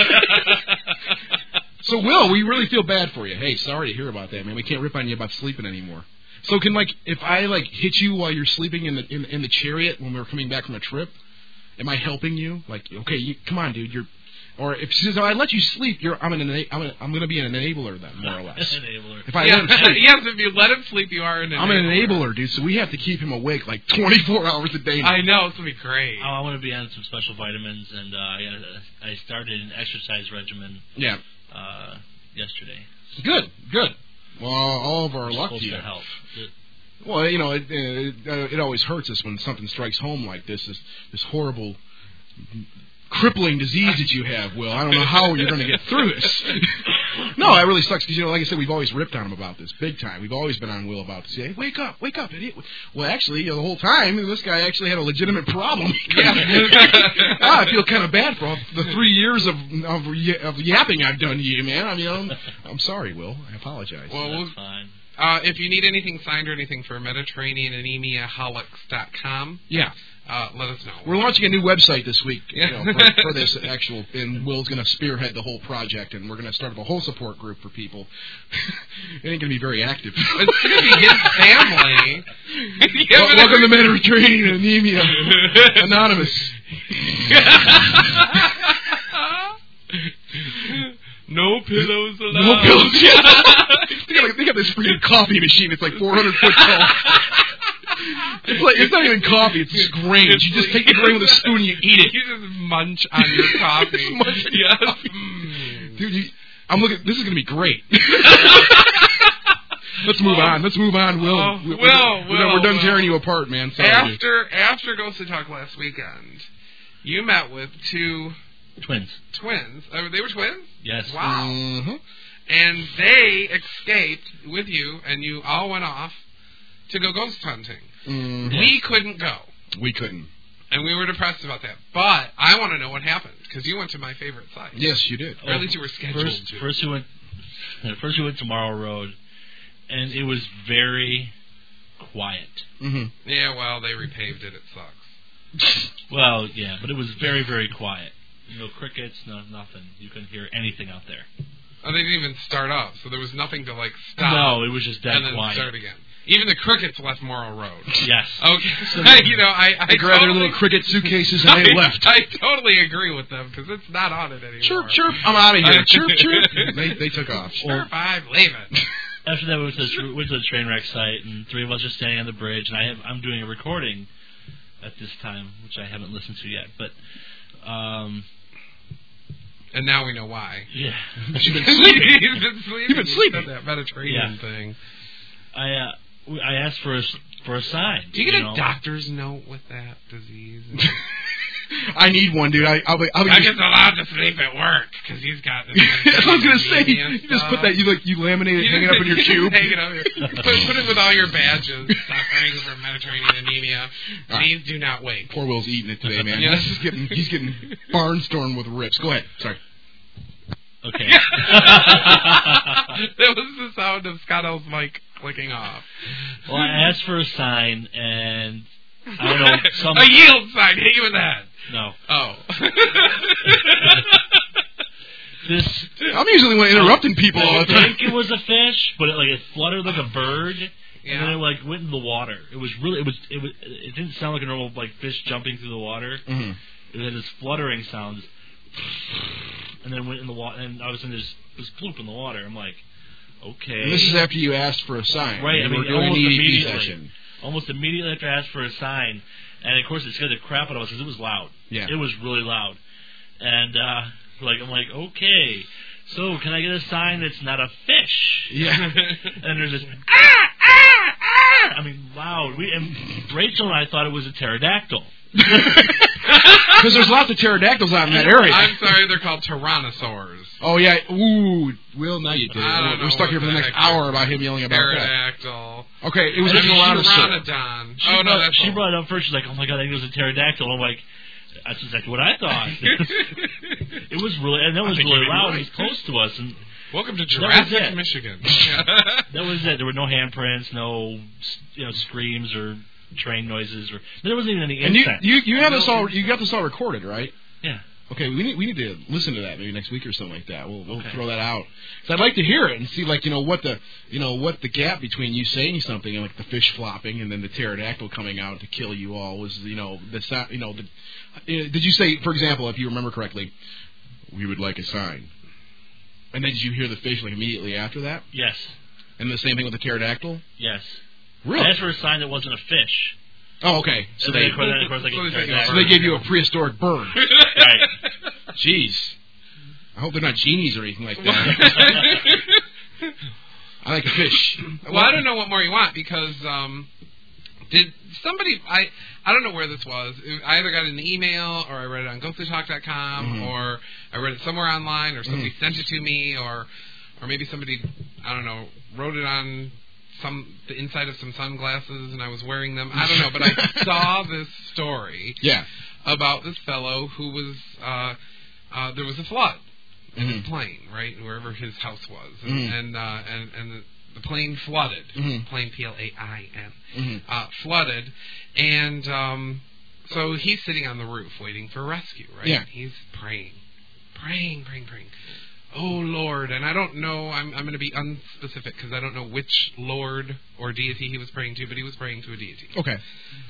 [SPEAKER 3] So, Will, we really feel bad for you. Hey, sorry to hear about that, man. We can't rip on you about sleeping anymore. So, can like if I like hit you while you're sleeping in the in, in the chariot when we were coming back from a trip, am I helping you? Like, okay, you, come on, dude. You're Or if she says, oh, I let you sleep, you're, I'm, an ena- I'm, an, I'm going to be an enabler then, more or less.
[SPEAKER 4] Enabler.
[SPEAKER 3] If I
[SPEAKER 2] yes,
[SPEAKER 3] let him sleep,
[SPEAKER 2] yes, if you let him sleep, you are an enabler.
[SPEAKER 3] I'm an enabler, dude, so we have to keep him awake like twenty-four hours a day now.
[SPEAKER 2] I know, it's going to be great.
[SPEAKER 4] Oh, I want to be on some special vitamins, and uh, I, I started an exercise regimen
[SPEAKER 3] Yeah.
[SPEAKER 4] uh, yesterday.
[SPEAKER 3] Good, good. Well, all of our
[SPEAKER 4] It's
[SPEAKER 3] luck
[SPEAKER 4] supposed
[SPEAKER 3] to you.
[SPEAKER 4] to help. It,
[SPEAKER 3] Well, you know, it, it, uh, it always hurts us when something strikes home like this, this, this horrible, crippling disease that you have, Will. I don't know how you're going to get through this. No, it really sucks because, you know, like I said, we've always ripped on him about this, big time. We've always been on Will about this. Hey, wake up, wake up, idiot. Well, actually, you know, the whole time, this guy actually had a legitimate problem. ah, I feel kind of bad for all the three years of, of, of yapping I've done to you, man. I mean, I'm, I'm sorry, Will. I apologize.
[SPEAKER 2] Well,
[SPEAKER 4] that's
[SPEAKER 2] we'll
[SPEAKER 4] fine.
[SPEAKER 2] Uh, if you need anything signed or anything for Mediterranean Anemia Holics dot com,
[SPEAKER 3] yeah.
[SPEAKER 2] uh, let us know.
[SPEAKER 3] We're launching a new website this week you know, for, for this actual, and Will's going to spearhead the whole project, and we're going to start up a whole support group for people. It ain't going to be very active.
[SPEAKER 2] It's going to be his family.
[SPEAKER 3] Well, welcome to Mediterranean Anemia Anonymous.
[SPEAKER 2] No pillows allowed.
[SPEAKER 3] No pillows. they, got, they got this freaking coffee machine. It's like four hundred foot tall. It's like it's not even coffee. It's just grain.
[SPEAKER 2] It's
[SPEAKER 3] You just
[SPEAKER 2] like,
[SPEAKER 3] take the grain with a spoon and you eat it.
[SPEAKER 2] You just munch on your coffee.
[SPEAKER 3] Just munch on your
[SPEAKER 2] yes.
[SPEAKER 3] coffee.
[SPEAKER 2] Mm.
[SPEAKER 3] Dude, you, I'm looking. This is going to be great. Let's move on. Let's move on, Will.
[SPEAKER 2] Oh,
[SPEAKER 3] we're,
[SPEAKER 2] Will,
[SPEAKER 3] we're,
[SPEAKER 2] Will,
[SPEAKER 3] we're done
[SPEAKER 2] Will.
[SPEAKER 3] tearing you apart, man. Sorry, dude.
[SPEAKER 2] After after Ghost of Talk last weekend, you met with two
[SPEAKER 4] Twins.
[SPEAKER 2] twins. Uh, they were twins?
[SPEAKER 4] Yes.
[SPEAKER 2] Wow.
[SPEAKER 3] Mm-hmm.
[SPEAKER 2] And they escaped with you, and you all went off to go ghost hunting.
[SPEAKER 3] Mm-hmm.
[SPEAKER 2] We couldn't go,
[SPEAKER 3] We couldn't.
[SPEAKER 2] and we were depressed about that. But I want to know what happened, because you went to my favorite site.
[SPEAKER 3] Yes, you did.
[SPEAKER 2] Or at least you were scheduled
[SPEAKER 4] First,
[SPEAKER 2] to.
[SPEAKER 4] first we went. First we went to Morrow Road, and it was very quiet.
[SPEAKER 3] Mm-hmm.
[SPEAKER 2] Yeah, well, they repaved it. It sucks.
[SPEAKER 4] Well, yeah, but it was very, very quiet. No crickets, no nothing. You couldn't hear anything out there.
[SPEAKER 2] Oh, they didn't even start up, so there was nothing to, like, stop.
[SPEAKER 4] No, it was just dead
[SPEAKER 2] and then
[SPEAKER 4] quiet.
[SPEAKER 2] start again. Even the crickets left Morrow Road.
[SPEAKER 4] Yes.
[SPEAKER 2] Okay.
[SPEAKER 3] So
[SPEAKER 2] you know, I, I
[SPEAKER 3] They grabbed
[SPEAKER 2] totally,
[SPEAKER 3] their little cricket suitcases and they
[SPEAKER 2] I,
[SPEAKER 3] left.
[SPEAKER 2] I totally agree with them, because it's not on it anymore.
[SPEAKER 3] Chirp, chirp. I'm out of here. Chirp, chirp. They, they took off.
[SPEAKER 2] Chirp, I'm leaving.
[SPEAKER 4] After that, we went to, the, went to the train wreck site, and three of us are standing on the bridge, and I have, I'm doing a recording at this time, which I haven't listened to yet. But, um...
[SPEAKER 2] And now we know why.
[SPEAKER 4] Yeah.
[SPEAKER 3] You've been sleeping.
[SPEAKER 2] He's been sleeping.
[SPEAKER 3] You've been sleeping.
[SPEAKER 2] He said that Mediterranean
[SPEAKER 4] Yeah.
[SPEAKER 2] thing.
[SPEAKER 4] I, uh... I asked for a, for a sign.
[SPEAKER 2] Do you get
[SPEAKER 4] know?
[SPEAKER 2] a doctor's note with that disease?
[SPEAKER 3] I need one, dude. I, I'll be. I'll be
[SPEAKER 2] I guess allowed to sleep at work because he's got.
[SPEAKER 3] That's what I was gonna say.
[SPEAKER 2] anemia
[SPEAKER 3] You just put
[SPEAKER 2] stuff.
[SPEAKER 3] that. You like you laminate it,
[SPEAKER 2] You
[SPEAKER 3] hang it
[SPEAKER 2] just-
[SPEAKER 3] up in your
[SPEAKER 2] you just
[SPEAKER 3] cube.
[SPEAKER 2] Hang it up here. Put, put it with all your badges. Suffering from Mediterranean anemia. Please do not wait.
[SPEAKER 3] Poor Will's eating it today, man.
[SPEAKER 2] Yes.
[SPEAKER 3] He's getting he's getting barnstormed with rips. Go ahead. Sorry.
[SPEAKER 4] Okay.
[SPEAKER 2] That was the sound of Scott L's mic clicking off.
[SPEAKER 4] Well, I asked for a sign, and I don't know, some...
[SPEAKER 2] A yield sign. Hit you with that.
[SPEAKER 4] No.
[SPEAKER 2] Oh.
[SPEAKER 4] This...
[SPEAKER 3] I'm usually the one interrupting people all
[SPEAKER 4] I
[SPEAKER 3] the time.
[SPEAKER 4] think it was a fish, but it, like, it fluttered like a bird,
[SPEAKER 2] Yeah.
[SPEAKER 4] and then it, like, went in the water. It was really... It was. It was. It didn't sound like a normal, like, fish jumping through the water.
[SPEAKER 3] Mm-hmm.
[SPEAKER 4] It had this fluttering sound, and then went in the water, and all of a sudden there's this bloop in the water. I'm like... Okay.
[SPEAKER 3] And this is after you asked for a sign.
[SPEAKER 4] Right,
[SPEAKER 3] You
[SPEAKER 4] I mean,
[SPEAKER 3] were doing
[SPEAKER 4] almost
[SPEAKER 3] an E D P
[SPEAKER 4] immediately.
[SPEAKER 3] session.
[SPEAKER 4] Almost immediately after I asked for a sign. And, of course, it scared the crap out of us because it was loud.
[SPEAKER 3] Yeah.
[SPEAKER 4] It was really loud. And, uh, like, I'm like, okay, so can I get a sign that's not a fish?
[SPEAKER 3] Yeah.
[SPEAKER 4] And there's this, ah, ah, ah! I mean, loud. We, and Rachel and I thought it was a pterodactyl.
[SPEAKER 3] Because there's lots of pterodactyls out in that area.
[SPEAKER 2] I'm sorry, they're called tyrannosaurs.
[SPEAKER 3] Oh, yeah. Ooh. Will, now you did it.
[SPEAKER 2] I don't
[SPEAKER 3] We're
[SPEAKER 2] know
[SPEAKER 3] stuck here for the
[SPEAKER 2] what
[SPEAKER 3] next
[SPEAKER 2] the heck
[SPEAKER 3] hour about him yelling about that.
[SPEAKER 2] Pterodactyl.
[SPEAKER 3] Okay, it was a
[SPEAKER 2] I mean,
[SPEAKER 3] tyrannosaur.
[SPEAKER 2] Pteranodon.
[SPEAKER 4] She
[SPEAKER 2] Oh, no,
[SPEAKER 4] brought,
[SPEAKER 2] that's
[SPEAKER 4] she
[SPEAKER 2] all.
[SPEAKER 4] brought it up first. She's like, oh, my God, I think it was a pterodactyl. I'm like, that's exactly what I thought. It was really, and that was
[SPEAKER 2] think
[SPEAKER 4] really
[SPEAKER 2] you'd be
[SPEAKER 4] loud.
[SPEAKER 2] right.
[SPEAKER 4] It was close to us. And
[SPEAKER 2] Welcome to
[SPEAKER 4] was
[SPEAKER 2] Jurassic,
[SPEAKER 4] it.
[SPEAKER 2] Michigan.
[SPEAKER 4] that was it. There were no handprints, no, you know, screams or train noises, or there wasn't even any
[SPEAKER 3] And you,
[SPEAKER 4] incense.
[SPEAKER 3] you, you have
[SPEAKER 2] No
[SPEAKER 3] this all, you got this all recorded, right?
[SPEAKER 4] Yeah.
[SPEAKER 3] Okay, we need we need to listen to that maybe next week or something like that. We'll we'll
[SPEAKER 4] Okay.
[SPEAKER 3] throw that out. So I'd like to hear it and see like you know what the you know what the gap between you saying something and like the fish flopping and then the pterodactyl coming out to kill you all was you know the sound you know the, uh, did you say for example if you remember correctly we would like a sign and then did you hear the fish like immediately after that
[SPEAKER 4] Yes.
[SPEAKER 3] and the same thing with the pterodactyl?
[SPEAKER 4] Yes.
[SPEAKER 3] Really?
[SPEAKER 4] I asked for a sign that wasn't a fish.
[SPEAKER 3] Oh, okay. So
[SPEAKER 4] And
[SPEAKER 3] they
[SPEAKER 4] then, of course, of course, I
[SPEAKER 2] So
[SPEAKER 4] get
[SPEAKER 2] they think
[SPEAKER 4] pterodactyl.
[SPEAKER 3] so they gave you a prehistoric bird.
[SPEAKER 4] Right.
[SPEAKER 3] Jeez. I hope they're not genies or anything like that. I like a fish.
[SPEAKER 2] Well, I don't know what more you want because um, did somebody I I don't know where this was. I either got it in the email or I read it on ghostly talk dot com
[SPEAKER 3] Mm-hmm.
[SPEAKER 2] or I read it somewhere online or somebody
[SPEAKER 3] Mhm.
[SPEAKER 2] sent it to me or or maybe somebody I don't know wrote it on some the inside of some sunglasses and I was wearing them. I don't know, but I saw this story
[SPEAKER 3] Yeah.
[SPEAKER 2] about this fellow who was uh, uh, there was a flood. in his
[SPEAKER 3] Mhm.
[SPEAKER 2] plane, right, wherever his house was, and
[SPEAKER 3] Mhm.
[SPEAKER 2] and, uh, and and the, the plane flooded.
[SPEAKER 3] Mhm.
[SPEAKER 2] Plane P L A I N
[SPEAKER 3] Mhm.
[SPEAKER 2] uh, flooded, and um, so he's sitting on the roof waiting for rescue, right?
[SPEAKER 3] Yeah.
[SPEAKER 2] He's praying, praying, praying, praying. Oh Lord, and I don't know. I'm I'm going to be unspecific because I don't know which Lord or deity he was praying to, but he was praying to a deity.
[SPEAKER 3] Okay.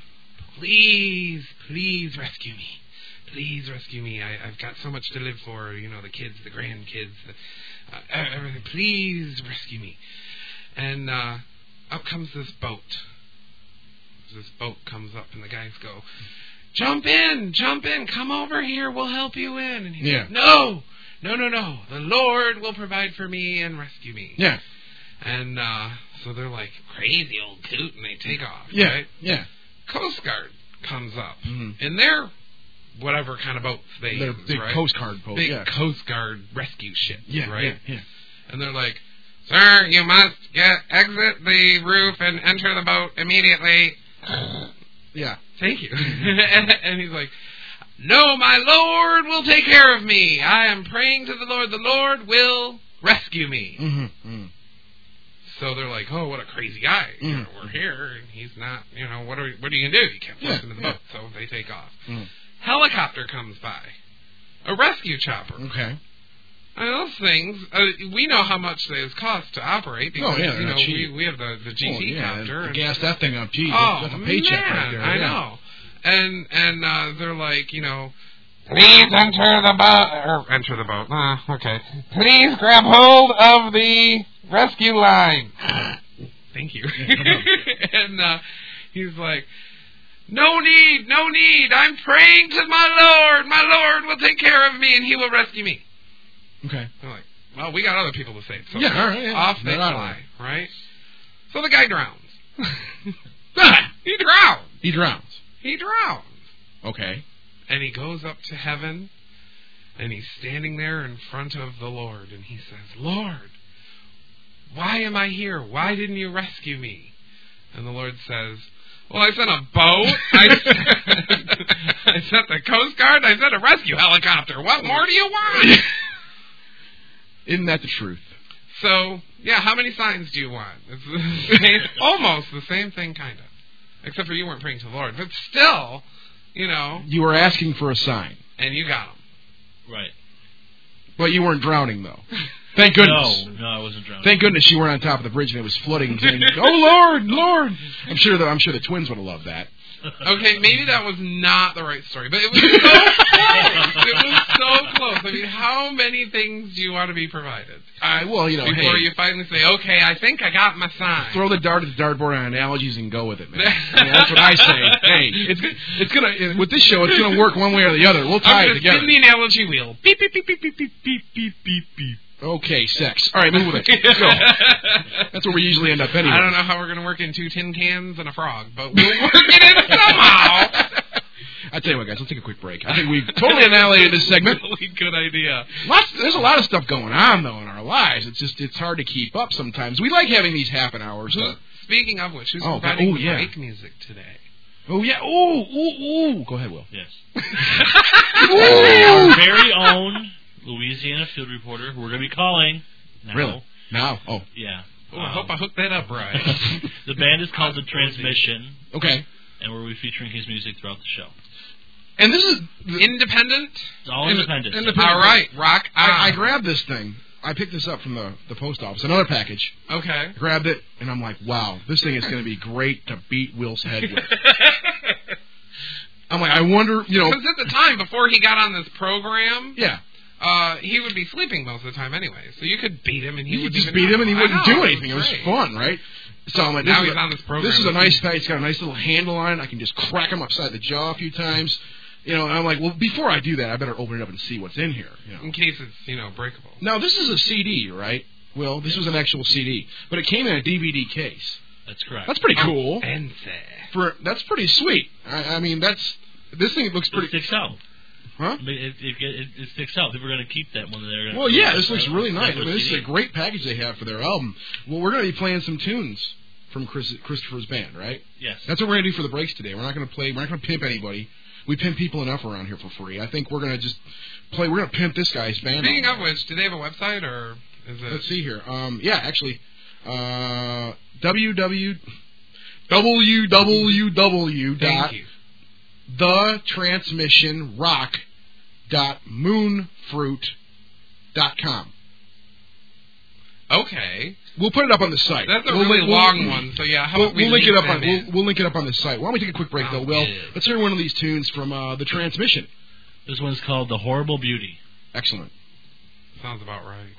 [SPEAKER 2] Please, please rescue me. Please rescue me. I, I've got so much to live for. You know, the kids, the grandkids, the, uh, everything. Please rescue me. And uh, up comes this boat. This boat comes up, and the guys go, "Jump in, jump in. Come over here. We'll help you in." And he's
[SPEAKER 3] Yeah.
[SPEAKER 2] like, "No, no, no, no. The Lord will provide for me and rescue me."
[SPEAKER 3] Yeah.
[SPEAKER 2] And uh, so they're like, "Crazy old coot," and they take off.
[SPEAKER 3] Yeah.
[SPEAKER 2] Right?
[SPEAKER 3] Yeah.
[SPEAKER 2] Coast Guard comes up
[SPEAKER 3] Mhm.
[SPEAKER 2] in their whatever kind of boats they
[SPEAKER 3] They're
[SPEAKER 2] use,
[SPEAKER 3] big
[SPEAKER 2] right?
[SPEAKER 3] Coast Guard boat.
[SPEAKER 2] Big
[SPEAKER 3] Yeah.
[SPEAKER 2] Coast Guard rescue ship,
[SPEAKER 3] Yeah.
[SPEAKER 2] right?
[SPEAKER 3] Yeah. Yeah.
[SPEAKER 2] And they're like, "Sir, you must get exit the roof and enter the boat immediately."
[SPEAKER 3] Yeah.
[SPEAKER 2] Thank you. and, and he's like, "No, my Lord will take care of me. I am praying to the Lord. The Lord will rescue me."
[SPEAKER 3] Mm-hmm. Mm-hmm.
[SPEAKER 2] So they're like, "Oh, what a crazy guy! You know,
[SPEAKER 3] Mhm.
[SPEAKER 2] we're here, and he's not. You know, what are what are you gonna do? You can't force
[SPEAKER 3] Yeah,
[SPEAKER 2] him in the
[SPEAKER 3] yeah.
[SPEAKER 2] boat." So they take off.
[SPEAKER 3] Mm.
[SPEAKER 2] Helicopter comes by, a rescue chopper.
[SPEAKER 3] Okay.
[SPEAKER 2] And those things, uh, we know how much those cost to operate because
[SPEAKER 3] Oh, yeah, they're
[SPEAKER 2] you know
[SPEAKER 3] not
[SPEAKER 2] we,
[SPEAKER 3] cheap.
[SPEAKER 2] we have the the G
[SPEAKER 3] Oh,
[SPEAKER 2] T
[SPEAKER 3] yeah.
[SPEAKER 2] copter.
[SPEAKER 3] To
[SPEAKER 2] And,
[SPEAKER 3] gas that thing up, geez,
[SPEAKER 2] oh
[SPEAKER 3] that's a paycheck
[SPEAKER 2] man,
[SPEAKER 3] right there.
[SPEAKER 2] I
[SPEAKER 3] yeah.
[SPEAKER 2] know. And and uh, they're like, you know, "Please enter the boat." Or enter the boat. Ah, okay. "Please grab hold of the rescue line." Thank you. and uh, he's like, "No need, no need. I'm praying to my Lord. My Lord will take care of me, and He will rescue me."
[SPEAKER 3] Okay.
[SPEAKER 2] They're like, "Well, we got other people to save." So
[SPEAKER 3] Yeah, all right, yeah.
[SPEAKER 2] off they
[SPEAKER 3] They're out of
[SPEAKER 2] fly, right? So the guy drowns. he drowns.
[SPEAKER 3] He drowns.
[SPEAKER 2] He drowns.
[SPEAKER 3] Okay.
[SPEAKER 2] And he goes up to heaven, and he's standing there in front of the Lord, and he says, "Lord, why am I here? Why didn't you rescue me?" And the Lord says, "Well, I sent a boat. I sent, I sent the Coast Guard. I sent a rescue helicopter. What more do you want?"
[SPEAKER 3] Isn't that the truth?
[SPEAKER 2] So, yeah, how many signs do you want? It's the same, almost the same thing, kind of. Except for you weren't praying to the Lord. But still, you know,
[SPEAKER 3] You were asking for a sign,
[SPEAKER 2] and you got them.
[SPEAKER 4] Right.
[SPEAKER 3] but you weren't drowning though. Thank goodness.
[SPEAKER 4] No, no, I wasn't drowning.
[SPEAKER 3] Thank goodness you weren't on top of the bridge and it was flooding. And saying, "Oh Lord, Lord!" I'm sure that I'm sure the twins would have loved that.
[SPEAKER 2] Okay, maybe that was not the right story, but it was so close. It was so close. I mean, how many things do you want to be provided?
[SPEAKER 3] I well, you know,
[SPEAKER 2] Before
[SPEAKER 3] hey,
[SPEAKER 2] you finally say, okay, I think I got my sign.
[SPEAKER 3] throw the dart at the dartboard on analogies and go with it, man. I mean, that's what I say. Hey, it's it's gonna with this show, it's gonna work one way or the other. We'll tie
[SPEAKER 2] I'm
[SPEAKER 3] it together.
[SPEAKER 2] spin the analogy wheel. Beep beep beep beep beep beep beep beep beep beep.
[SPEAKER 3] Okay, sex. All right, move with it. Let's go. That's where we usually end up anyway.
[SPEAKER 2] I don't know how we're gonna work in two tin cans and a frog, but we'll work it in somehow.
[SPEAKER 3] I tell you what, guys, let's take a quick break. I think we've totally annihilated this segment.
[SPEAKER 2] Really good idea.
[SPEAKER 3] Lots, there's a lot of stuff going on though in our lives. It's just it's hard to keep up sometimes. We like having these half an hours.
[SPEAKER 2] Who,
[SPEAKER 3] To,
[SPEAKER 2] speaking of which, who's
[SPEAKER 3] Oh,
[SPEAKER 2] providing
[SPEAKER 3] oh,
[SPEAKER 2] the
[SPEAKER 3] yeah.
[SPEAKER 2] break music today?
[SPEAKER 3] oh yeah, ooh ooh ooh. Go ahead, Will.
[SPEAKER 4] Yes.
[SPEAKER 3] Ooh.
[SPEAKER 4] Our very own Louisiana field reporter, who we're going to be calling now.
[SPEAKER 3] Really? Now? Oh,
[SPEAKER 4] Yeah.
[SPEAKER 2] Oh, I
[SPEAKER 4] Um,
[SPEAKER 2] hope I hooked that up right.
[SPEAKER 4] The band is called The Transmission,
[SPEAKER 3] okay.
[SPEAKER 4] and we'll be featuring his music throughout the show.
[SPEAKER 3] And this is the,
[SPEAKER 2] Independent?
[SPEAKER 4] It's all
[SPEAKER 3] Ind-
[SPEAKER 4] independent.
[SPEAKER 3] independent.
[SPEAKER 2] All right, rock on.
[SPEAKER 3] I, I grabbed this thing. I picked this up from the, the post office. Another package.
[SPEAKER 2] Okay.
[SPEAKER 3] Grabbed it, and I'm like, wow, this thing is going to be great to beat Will's head with. I'm like, I wonder, you know.
[SPEAKER 2] Because at the time, before he got on this program,
[SPEAKER 3] Yeah.
[SPEAKER 2] uh, he would be sleeping most of the time anyway. So you could beat him and he
[SPEAKER 3] You
[SPEAKER 2] would
[SPEAKER 3] could just beat him and he wouldn't do anything. It was
[SPEAKER 2] great.
[SPEAKER 3] fun, right? So I'm like, this
[SPEAKER 2] Now
[SPEAKER 3] is
[SPEAKER 2] he's
[SPEAKER 3] a,
[SPEAKER 2] on this program.
[SPEAKER 3] This is a nice pack. It's got a nice little handle on it. I can just crack him upside the jaw a few times. You know, and I'm like, well, before I do that, I better open it up and see what's in here. You know.
[SPEAKER 2] In case it's, you know, breakable.
[SPEAKER 3] Now, this is a C D, right? Well, this was an actual C D, but it came in a D V D case.
[SPEAKER 4] That's correct.
[SPEAKER 3] That's pretty cool.
[SPEAKER 2] Fancy.
[SPEAKER 3] For that's pretty sweet. I, I mean, that's this thing looks
[SPEAKER 4] It
[SPEAKER 3] pretty.
[SPEAKER 4] sticks out.
[SPEAKER 3] Huh?
[SPEAKER 4] It, it, it, it sticks out. People are going to keep that one. They're gonna
[SPEAKER 3] Well, yeah, this looks really nice. I mean, this is
[SPEAKER 4] C
[SPEAKER 3] a
[SPEAKER 4] D.
[SPEAKER 3] great package they have for their album. Well, we're going to be playing some tunes from Chris, Christopher's band, right?
[SPEAKER 4] Yes.
[SPEAKER 3] That's what we're going to do for the breaks today. We're not going to play. We're not going to pimp anybody. We pimp people enough around here for free. I think we're going to just play. We're going to pimp this guy's band.
[SPEAKER 2] Speaking
[SPEAKER 3] on.
[SPEAKER 2] of which, do they have a website or is it?
[SPEAKER 3] Let's see here. Um, yeah, actually, uh, www www
[SPEAKER 2] Thank
[SPEAKER 3] dot
[SPEAKER 2] you.
[SPEAKER 3] the transmission rock dot moonfruit dot com.
[SPEAKER 2] Okay.
[SPEAKER 3] We'll put it up on the site.
[SPEAKER 2] That's a
[SPEAKER 3] We'll
[SPEAKER 2] really
[SPEAKER 3] link-
[SPEAKER 2] long
[SPEAKER 3] we'll-
[SPEAKER 2] one. So yeah, how
[SPEAKER 3] We'll,
[SPEAKER 2] about we
[SPEAKER 3] we'll link it
[SPEAKER 2] link
[SPEAKER 3] up on
[SPEAKER 2] them
[SPEAKER 3] we'll,
[SPEAKER 2] in?
[SPEAKER 3] we'll link it up on the site. Why don't we take a quick break
[SPEAKER 2] Oh,
[SPEAKER 3] though? Well,
[SPEAKER 2] good.
[SPEAKER 3] let's hear one of these tunes from uh, the Transmission.
[SPEAKER 4] This one's called The Horrible Beauty.
[SPEAKER 3] Excellent.
[SPEAKER 2] Sounds about right.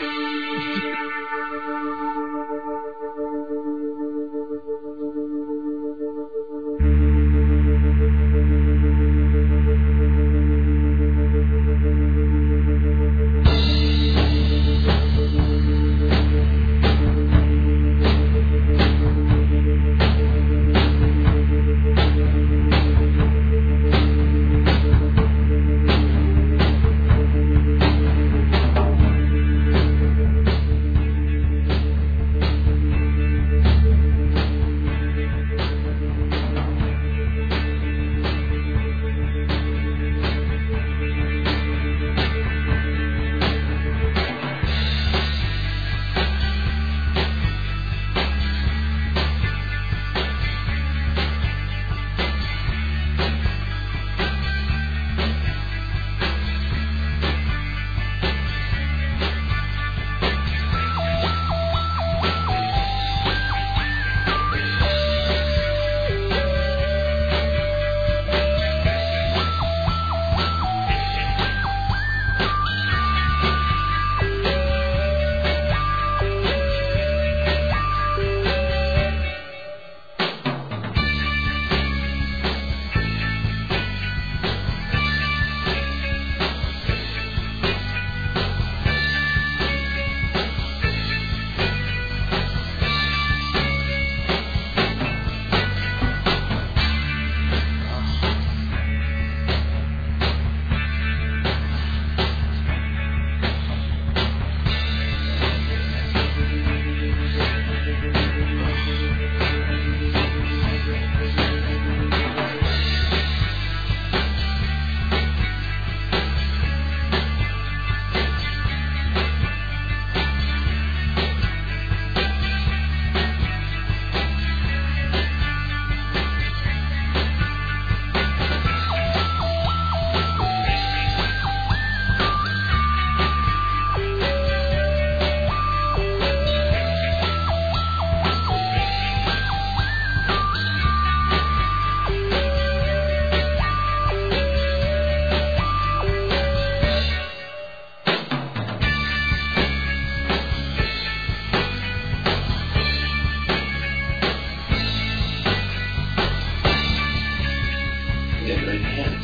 [SPEAKER 5] hands.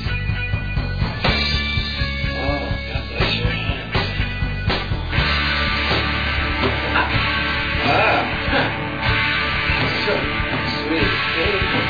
[SPEAKER 5] Oh, God bless your hands. Ah, huh. So sweet. Beautiful.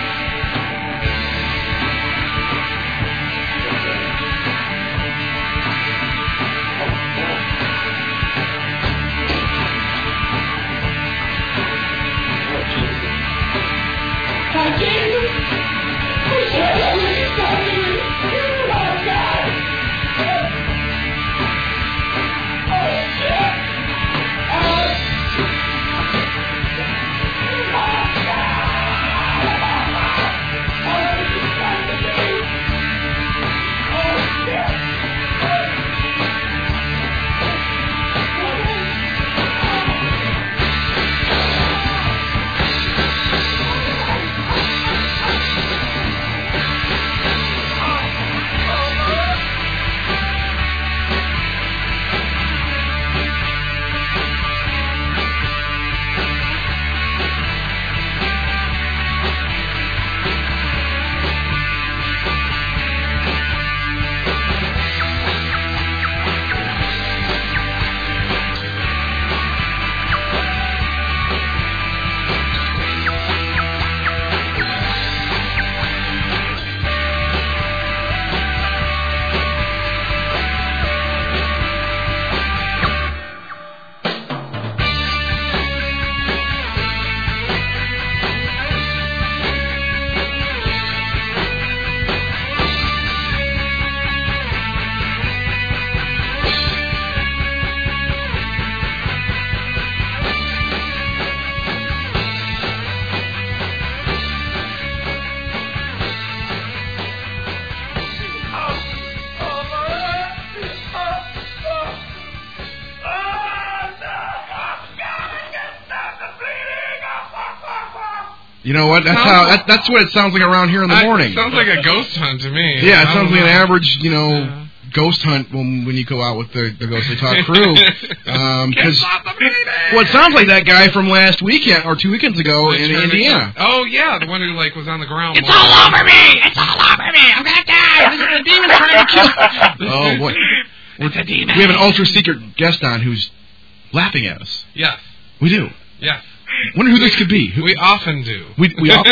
[SPEAKER 3] You know what? That's how. That, that's what it sounds like around here in the
[SPEAKER 2] I,
[SPEAKER 3] morning.
[SPEAKER 2] It sounds like a ghost hunt to me.
[SPEAKER 3] Yeah, it
[SPEAKER 2] I
[SPEAKER 3] sounds like
[SPEAKER 2] know.
[SPEAKER 3] an average, you know,
[SPEAKER 2] Yeah.
[SPEAKER 3] ghost hunt when when you go out with the, the Ghostly Talk crew. Um,
[SPEAKER 2] Can't
[SPEAKER 3] 'cause
[SPEAKER 2] stop the bleeding!
[SPEAKER 3] well, it sounds like that guy from last weekend or two weekends ago
[SPEAKER 2] Like
[SPEAKER 3] in
[SPEAKER 2] trying to-
[SPEAKER 3] Indiana.
[SPEAKER 2] Oh yeah, the one who like was on the ground.
[SPEAKER 1] It's all over me! It's all over me! I'm gonna die! This is a demon trying to kill me!
[SPEAKER 3] Oh boy,
[SPEAKER 1] It's a demon!
[SPEAKER 3] we have an ultra secret guest on who's laughing at us.
[SPEAKER 2] Yes,
[SPEAKER 3] We do.
[SPEAKER 2] yes.
[SPEAKER 3] Wonder who this could be. Who,
[SPEAKER 2] We often do.
[SPEAKER 3] we we all,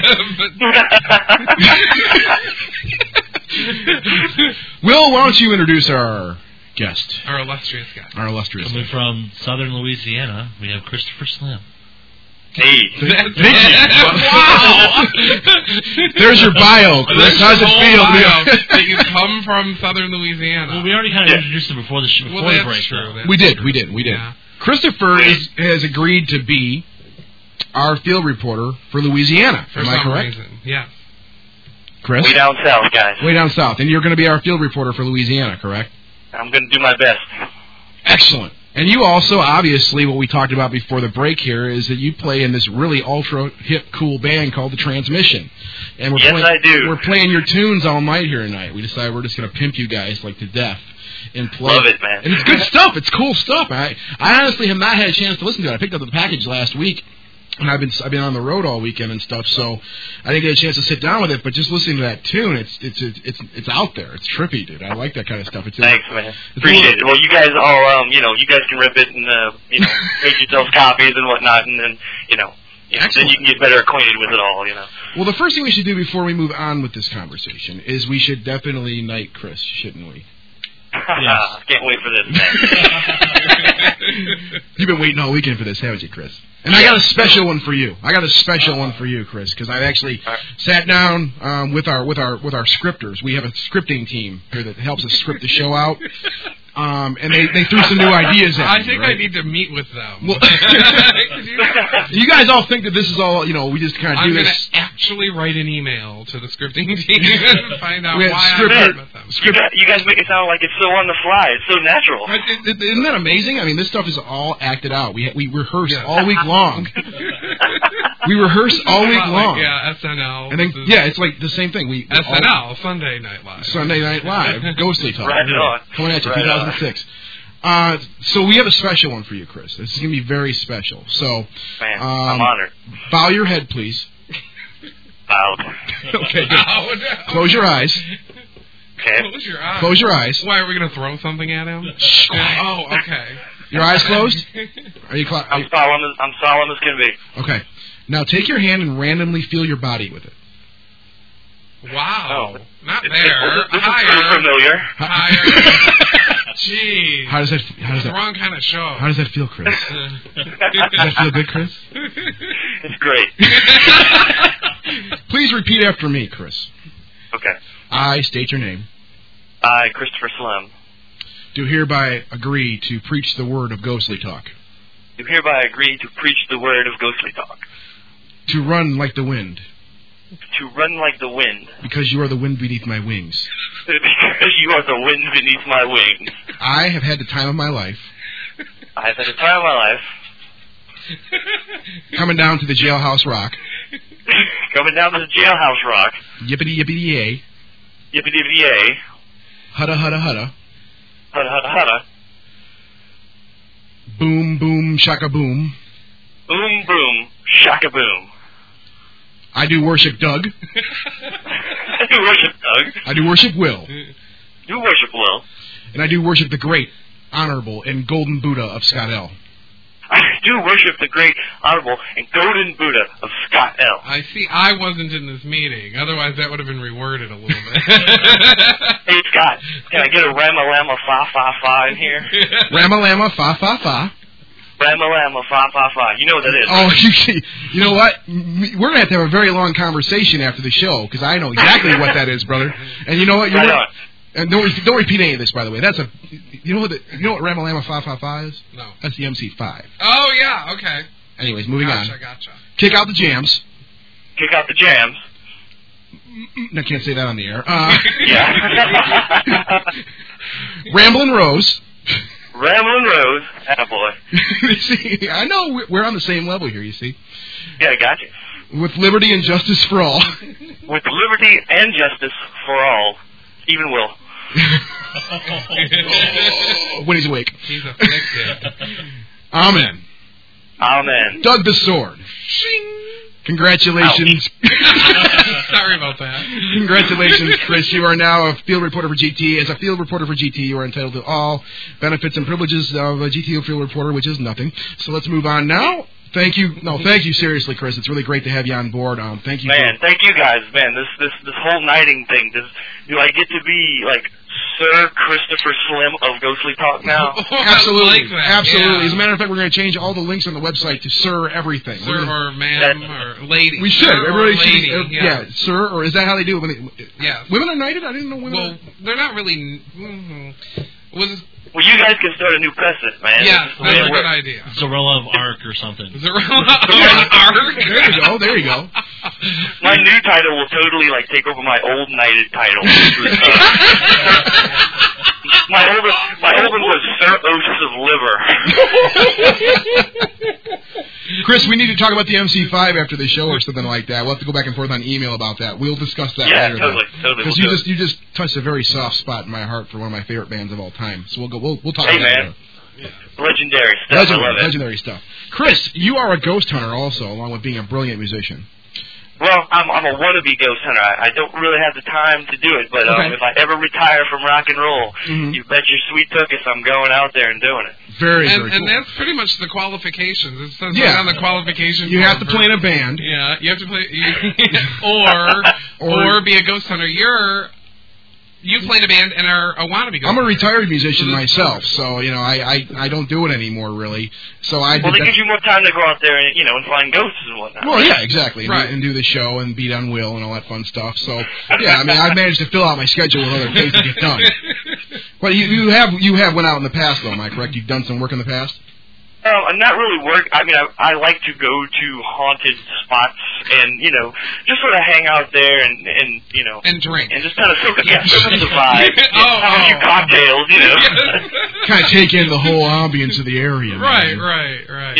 [SPEAKER 3] Will, why don't you introduce our guest,
[SPEAKER 2] Our illustrious guest.
[SPEAKER 3] our illustrious
[SPEAKER 4] Coming
[SPEAKER 3] guest?
[SPEAKER 4] from southern Louisiana, we have Christopher Slim.
[SPEAKER 5] Hey.
[SPEAKER 2] That's
[SPEAKER 3] Wow. There's your bio, Chris.
[SPEAKER 2] There's
[SPEAKER 3] How's
[SPEAKER 2] your
[SPEAKER 3] it
[SPEAKER 2] whole
[SPEAKER 3] feel?
[SPEAKER 2] bio that you come from southern Louisiana.
[SPEAKER 4] Well, we already kind of
[SPEAKER 5] Yeah.
[SPEAKER 4] introduced him before the sh- before
[SPEAKER 2] Well,
[SPEAKER 4] the
[SPEAKER 2] that's
[SPEAKER 4] break.
[SPEAKER 2] true.
[SPEAKER 4] though.
[SPEAKER 2] That's
[SPEAKER 3] We did,
[SPEAKER 2] true.
[SPEAKER 3] we did, we did.
[SPEAKER 2] Yeah.
[SPEAKER 3] Christopher is, has agreed to be our field reporter for Louisiana.
[SPEAKER 2] For
[SPEAKER 3] Am
[SPEAKER 2] some
[SPEAKER 3] I correct?
[SPEAKER 2] reason, yes.
[SPEAKER 3] Chris?
[SPEAKER 5] Way down south, guys.
[SPEAKER 3] Way down south. And you're going to be our field reporter for Louisiana, correct?
[SPEAKER 5] I'm going to do my best.
[SPEAKER 3] Excellent. And you also, obviously, what we talked about before the break here is that you play in this really ultra hip, cool band called The Transmission. And we're
[SPEAKER 5] Yes,
[SPEAKER 3] play-
[SPEAKER 5] I do.
[SPEAKER 3] We're playing your tunes all night here tonight. We decided we're just going to pimp you guys like to death and play.
[SPEAKER 5] Love it, man.
[SPEAKER 3] And it's good stuff. It's cool stuff. I I honestly have not had a chance to listen to it. I picked up the package last week. And I've been I've been on the road all weekend and stuff, so I didn't get a chance to sit down with it. But just listening to that tune, it's it's it's it's, it's out there. It's trippy, dude. I like that kind of stuff. It's
[SPEAKER 5] Thanks, man.
[SPEAKER 3] It's
[SPEAKER 5] Appreciate it. Well, you guys all, um, you know, you guys can rip it and, uh, you know, make yourselves copies and whatnot, and then, you know, you know then you can get better acquainted with it all, you know.
[SPEAKER 3] Well, the first thing we should do before we move on with this conversation is we should definitely knight Chris, shouldn't we?
[SPEAKER 5] Can't wait for this, man.
[SPEAKER 3] You've been waiting all weekend for this, haven't you, Chris? And I got a special one for you. I got a special one for you, Chris, because I've actually sat down um, with our with our with our scripters. We have a scripting team here that helps us script the show out. Um, and they, they threw some new ideas at
[SPEAKER 2] I
[SPEAKER 3] me,
[SPEAKER 2] think
[SPEAKER 3] right?
[SPEAKER 2] I need to meet with them.
[SPEAKER 3] Well, you guys all think that this is all, you know, we just kind of
[SPEAKER 2] I'm
[SPEAKER 3] do
[SPEAKER 2] going
[SPEAKER 3] this.
[SPEAKER 2] to actually write an email to the scripting team and find out
[SPEAKER 3] We had
[SPEAKER 2] why I
[SPEAKER 3] script-
[SPEAKER 2] met with them.
[SPEAKER 5] You guys, you guys make it sound like it's so on the fly. It's so natural.
[SPEAKER 3] But it- it- Isn't that amazing? I mean, this stuff is all acted out. We we rehearse
[SPEAKER 2] Yes.
[SPEAKER 3] all week long. We rehearse all week
[SPEAKER 2] Like,
[SPEAKER 3] long.
[SPEAKER 2] yeah, S N L.
[SPEAKER 3] And then,
[SPEAKER 2] This is
[SPEAKER 3] yeah, it's like the same thing. We
[SPEAKER 2] S N
[SPEAKER 3] all-
[SPEAKER 2] L, Sunday Night Live.
[SPEAKER 3] Sunday Night Live, Ghostly Talk.
[SPEAKER 5] Right on.
[SPEAKER 3] Coming at you,
[SPEAKER 5] Right
[SPEAKER 3] two thousand six. Uh, so we have a special one for you, Chris. This is going to be very special. So,
[SPEAKER 5] Man,
[SPEAKER 3] um,
[SPEAKER 5] I'm honored.
[SPEAKER 3] bow your head, please.
[SPEAKER 5] Out.
[SPEAKER 3] Okay, good.
[SPEAKER 2] Oh, no.
[SPEAKER 3] Close your eyes.
[SPEAKER 5] Okay.
[SPEAKER 2] Close your eyes.
[SPEAKER 3] Close your eyes.
[SPEAKER 2] Why, are we going to throw something at him?
[SPEAKER 3] Shh.
[SPEAKER 2] Oh, okay.
[SPEAKER 3] Your eyes closed? Are you closed?
[SPEAKER 5] I'm solemn as I'm solemn as can be.
[SPEAKER 3] Okay. Now take your hand and randomly feel your body with it.
[SPEAKER 2] Wow.
[SPEAKER 5] Oh.
[SPEAKER 2] Not
[SPEAKER 5] This,
[SPEAKER 2] there.
[SPEAKER 5] this is
[SPEAKER 2] Higher.
[SPEAKER 5] pretty familiar.
[SPEAKER 2] Higher. Jeez.
[SPEAKER 3] How does that? How does
[SPEAKER 2] It's the
[SPEAKER 3] that?
[SPEAKER 2] wrong kind of show.
[SPEAKER 3] How does that feel, Chris? Does that feel good, Chris?
[SPEAKER 5] It's great.
[SPEAKER 3] Please repeat after me, Chris.
[SPEAKER 5] Okay.
[SPEAKER 3] I state your name.
[SPEAKER 5] I, Christopher Slim,
[SPEAKER 3] Do hereby agree to preach the word of ghostly talk.
[SPEAKER 5] do hereby agree to preach the word of ghostly talk,
[SPEAKER 3] To run like the wind,
[SPEAKER 5] to run like the wind,
[SPEAKER 3] because you are the wind beneath my wings.
[SPEAKER 5] because you are the wind beneath my wings.
[SPEAKER 3] I have had the time of my life,
[SPEAKER 5] I've had a time of my life,
[SPEAKER 3] coming down to the jailhouse rock.
[SPEAKER 5] coming down to the jailhouse rock,
[SPEAKER 3] Yippity yippity yay.
[SPEAKER 5] yippity yippity yay,
[SPEAKER 3] Hutta hutta hutta.
[SPEAKER 5] hutta hutta hutta,
[SPEAKER 3] Boom boom shaka boom.
[SPEAKER 5] boom boom, shaka boom.
[SPEAKER 3] I do worship Doug.
[SPEAKER 5] I do worship Doug.
[SPEAKER 3] I do worship Will.
[SPEAKER 5] You worship Will.
[SPEAKER 3] And I do worship the great, honorable, and golden Buddha of Scott L.
[SPEAKER 5] I do worship the great, honorable, and golden Buddha of Scott L.
[SPEAKER 2] I see I wasn't in this meeting. Otherwise, that would have been reworded a little bit.
[SPEAKER 5] Hey, Scott, can I get a Rama Lama Fa Fa Fa in here?
[SPEAKER 3] Rama Lama fa fa fa.
[SPEAKER 5] Rama Lama Fa Fa Fa. You know what that is.
[SPEAKER 3] Oh, you, you know what? We're going to have to have a very long conversation after the show, because I know exactly what that is, brother. And you know what? You
[SPEAKER 5] Right
[SPEAKER 3] know,
[SPEAKER 5] on.
[SPEAKER 3] and don't, don't repeat any of this, by the way. That's a, you know what the, you know what Rama Lama fa fa fa is?
[SPEAKER 2] No.
[SPEAKER 3] That's the M C five.
[SPEAKER 2] Oh, yeah, okay.
[SPEAKER 3] Anyways, moving
[SPEAKER 2] Gotcha,
[SPEAKER 3] on.
[SPEAKER 2] gotcha.
[SPEAKER 3] Kick out the jams.
[SPEAKER 5] Kick out the jams.
[SPEAKER 3] I can't say that on the air. Uh,
[SPEAKER 5] Yeah.
[SPEAKER 3] Ramblin' Rose.
[SPEAKER 5] Ramblin' Rose. Attaboy.
[SPEAKER 3] See, I know we're on the same level here, you see.
[SPEAKER 5] Yeah, I got you.
[SPEAKER 3] With liberty and justice for all.
[SPEAKER 5] With liberty and justice for all, even Will.
[SPEAKER 3] When he's awake.
[SPEAKER 2] He's afflicted.
[SPEAKER 3] Amen.
[SPEAKER 5] Amen.
[SPEAKER 3] Doug the Sword. Congratulations.
[SPEAKER 2] Sorry about that.
[SPEAKER 3] Congratulations, Chris. You are now a field reporter for G T. As a field reporter for G T, you are entitled to all benefits and privileges of a G T O field reporter, which is nothing. So let's move on now. Thank you. No, thank you seriously, Chris. It's really great to have you on board. Um, thank you.
[SPEAKER 5] Man,
[SPEAKER 3] for,
[SPEAKER 5] thank you guys. Man, this this this whole knighting thing. Does do I get to be like Sir Christopher Slim of Ghostly Talk now?
[SPEAKER 3] Absolutely.
[SPEAKER 2] I like that,
[SPEAKER 3] Absolutely.
[SPEAKER 2] yeah.
[SPEAKER 3] As a matter of fact, we're going to change all the links on the website to Sir Everything.
[SPEAKER 2] Sir
[SPEAKER 3] We're gonna-
[SPEAKER 2] or ma'am or lady.
[SPEAKER 3] we should.
[SPEAKER 2] Sir or
[SPEAKER 3] Everybody should.
[SPEAKER 2] lady.
[SPEAKER 3] uh,
[SPEAKER 2] yeah.
[SPEAKER 3] yeah, Sir, or is that how they do it? When they,
[SPEAKER 2] Yeah.
[SPEAKER 3] Women are knighted? I didn't know women.
[SPEAKER 2] Well,
[SPEAKER 3] are...
[SPEAKER 2] they're not really. Mm-hmm. Was
[SPEAKER 5] Well, you guys can start a new precedent, man.
[SPEAKER 2] yeah,
[SPEAKER 5] This is the way
[SPEAKER 2] that's
[SPEAKER 5] it
[SPEAKER 2] a
[SPEAKER 5] works.
[SPEAKER 2] good idea.
[SPEAKER 4] Zorilla of Arc or something.
[SPEAKER 2] Zorilla
[SPEAKER 3] There you go. There you go.
[SPEAKER 5] My new title will totally like take over my old knighted title. Which was, uh, my old my old one was Sir Oaths of Liver.
[SPEAKER 3] Chris, we need to talk about the M C five after the show or something like that. We'll have to go back and forth on email about that. We'll discuss that
[SPEAKER 5] Yeah,
[SPEAKER 3] later.
[SPEAKER 5] totally, totally.
[SPEAKER 3] Because
[SPEAKER 5] We'll
[SPEAKER 3] you
[SPEAKER 5] do
[SPEAKER 3] just you just touched a very soft spot in my heart for one of my favorite bands of all time. So we'll go. We'll we'll talk
[SPEAKER 5] Hey,
[SPEAKER 3] about that
[SPEAKER 5] man.
[SPEAKER 3] later.
[SPEAKER 5] Legendary stuff. I
[SPEAKER 3] Legendary,
[SPEAKER 5] love it.
[SPEAKER 3] legendary stuff. Chris, you are a ghost hunter also, along with being a brilliant musician.
[SPEAKER 5] Well, I'm, I'm a wannabe ghost hunter. I, I don't really have the time to do it, but um,
[SPEAKER 3] Okay.
[SPEAKER 5] if I ever retire from rock and roll,
[SPEAKER 3] Mhm.
[SPEAKER 5] you bet your sweet tuchus I'm going out there and doing it.
[SPEAKER 3] Very,
[SPEAKER 2] And,
[SPEAKER 3] very
[SPEAKER 2] and
[SPEAKER 3] cool.
[SPEAKER 2] that's pretty much the qualifications. It says
[SPEAKER 3] Yeah.
[SPEAKER 2] right on the qualifications.
[SPEAKER 3] You have to
[SPEAKER 2] form.
[SPEAKER 3] play in a band.
[SPEAKER 2] Yeah, you have to play, or,
[SPEAKER 3] Or-
[SPEAKER 2] or be a ghost hunter. You're you play in a band and are a wannabe ghost
[SPEAKER 3] I'm a
[SPEAKER 2] hunter.
[SPEAKER 3] retired musician
[SPEAKER 2] So this-
[SPEAKER 3] myself, so you know I, I, I don't do it anymore really. So I did
[SPEAKER 5] Well, it
[SPEAKER 3] that.
[SPEAKER 5] gives you more time to go out there and you know and find ghosts and whatnot.
[SPEAKER 3] Well, yeah, exactly, and,
[SPEAKER 2] Right.
[SPEAKER 3] do, and do the show and beat on Will and all that fun stuff. So, yeah, I mean, I've managed to fill out my schedule with other things to get done. But you, you have you have went out in the past, though, am I correct? You've done some work in the past.
[SPEAKER 5] Um, I'm not really work. I mean, I, I like to go to haunted spots and you know just sort of hang out there and and you know
[SPEAKER 2] and drink.
[SPEAKER 5] and just kind of soak up, yeah, soak up the vibe.
[SPEAKER 2] Oh,
[SPEAKER 5] have a few
[SPEAKER 2] oh.
[SPEAKER 5] cocktails, you know.
[SPEAKER 3] Kind of take in the whole ambience of the area.
[SPEAKER 2] Right,
[SPEAKER 3] man.
[SPEAKER 2] right, right.
[SPEAKER 5] Yeah.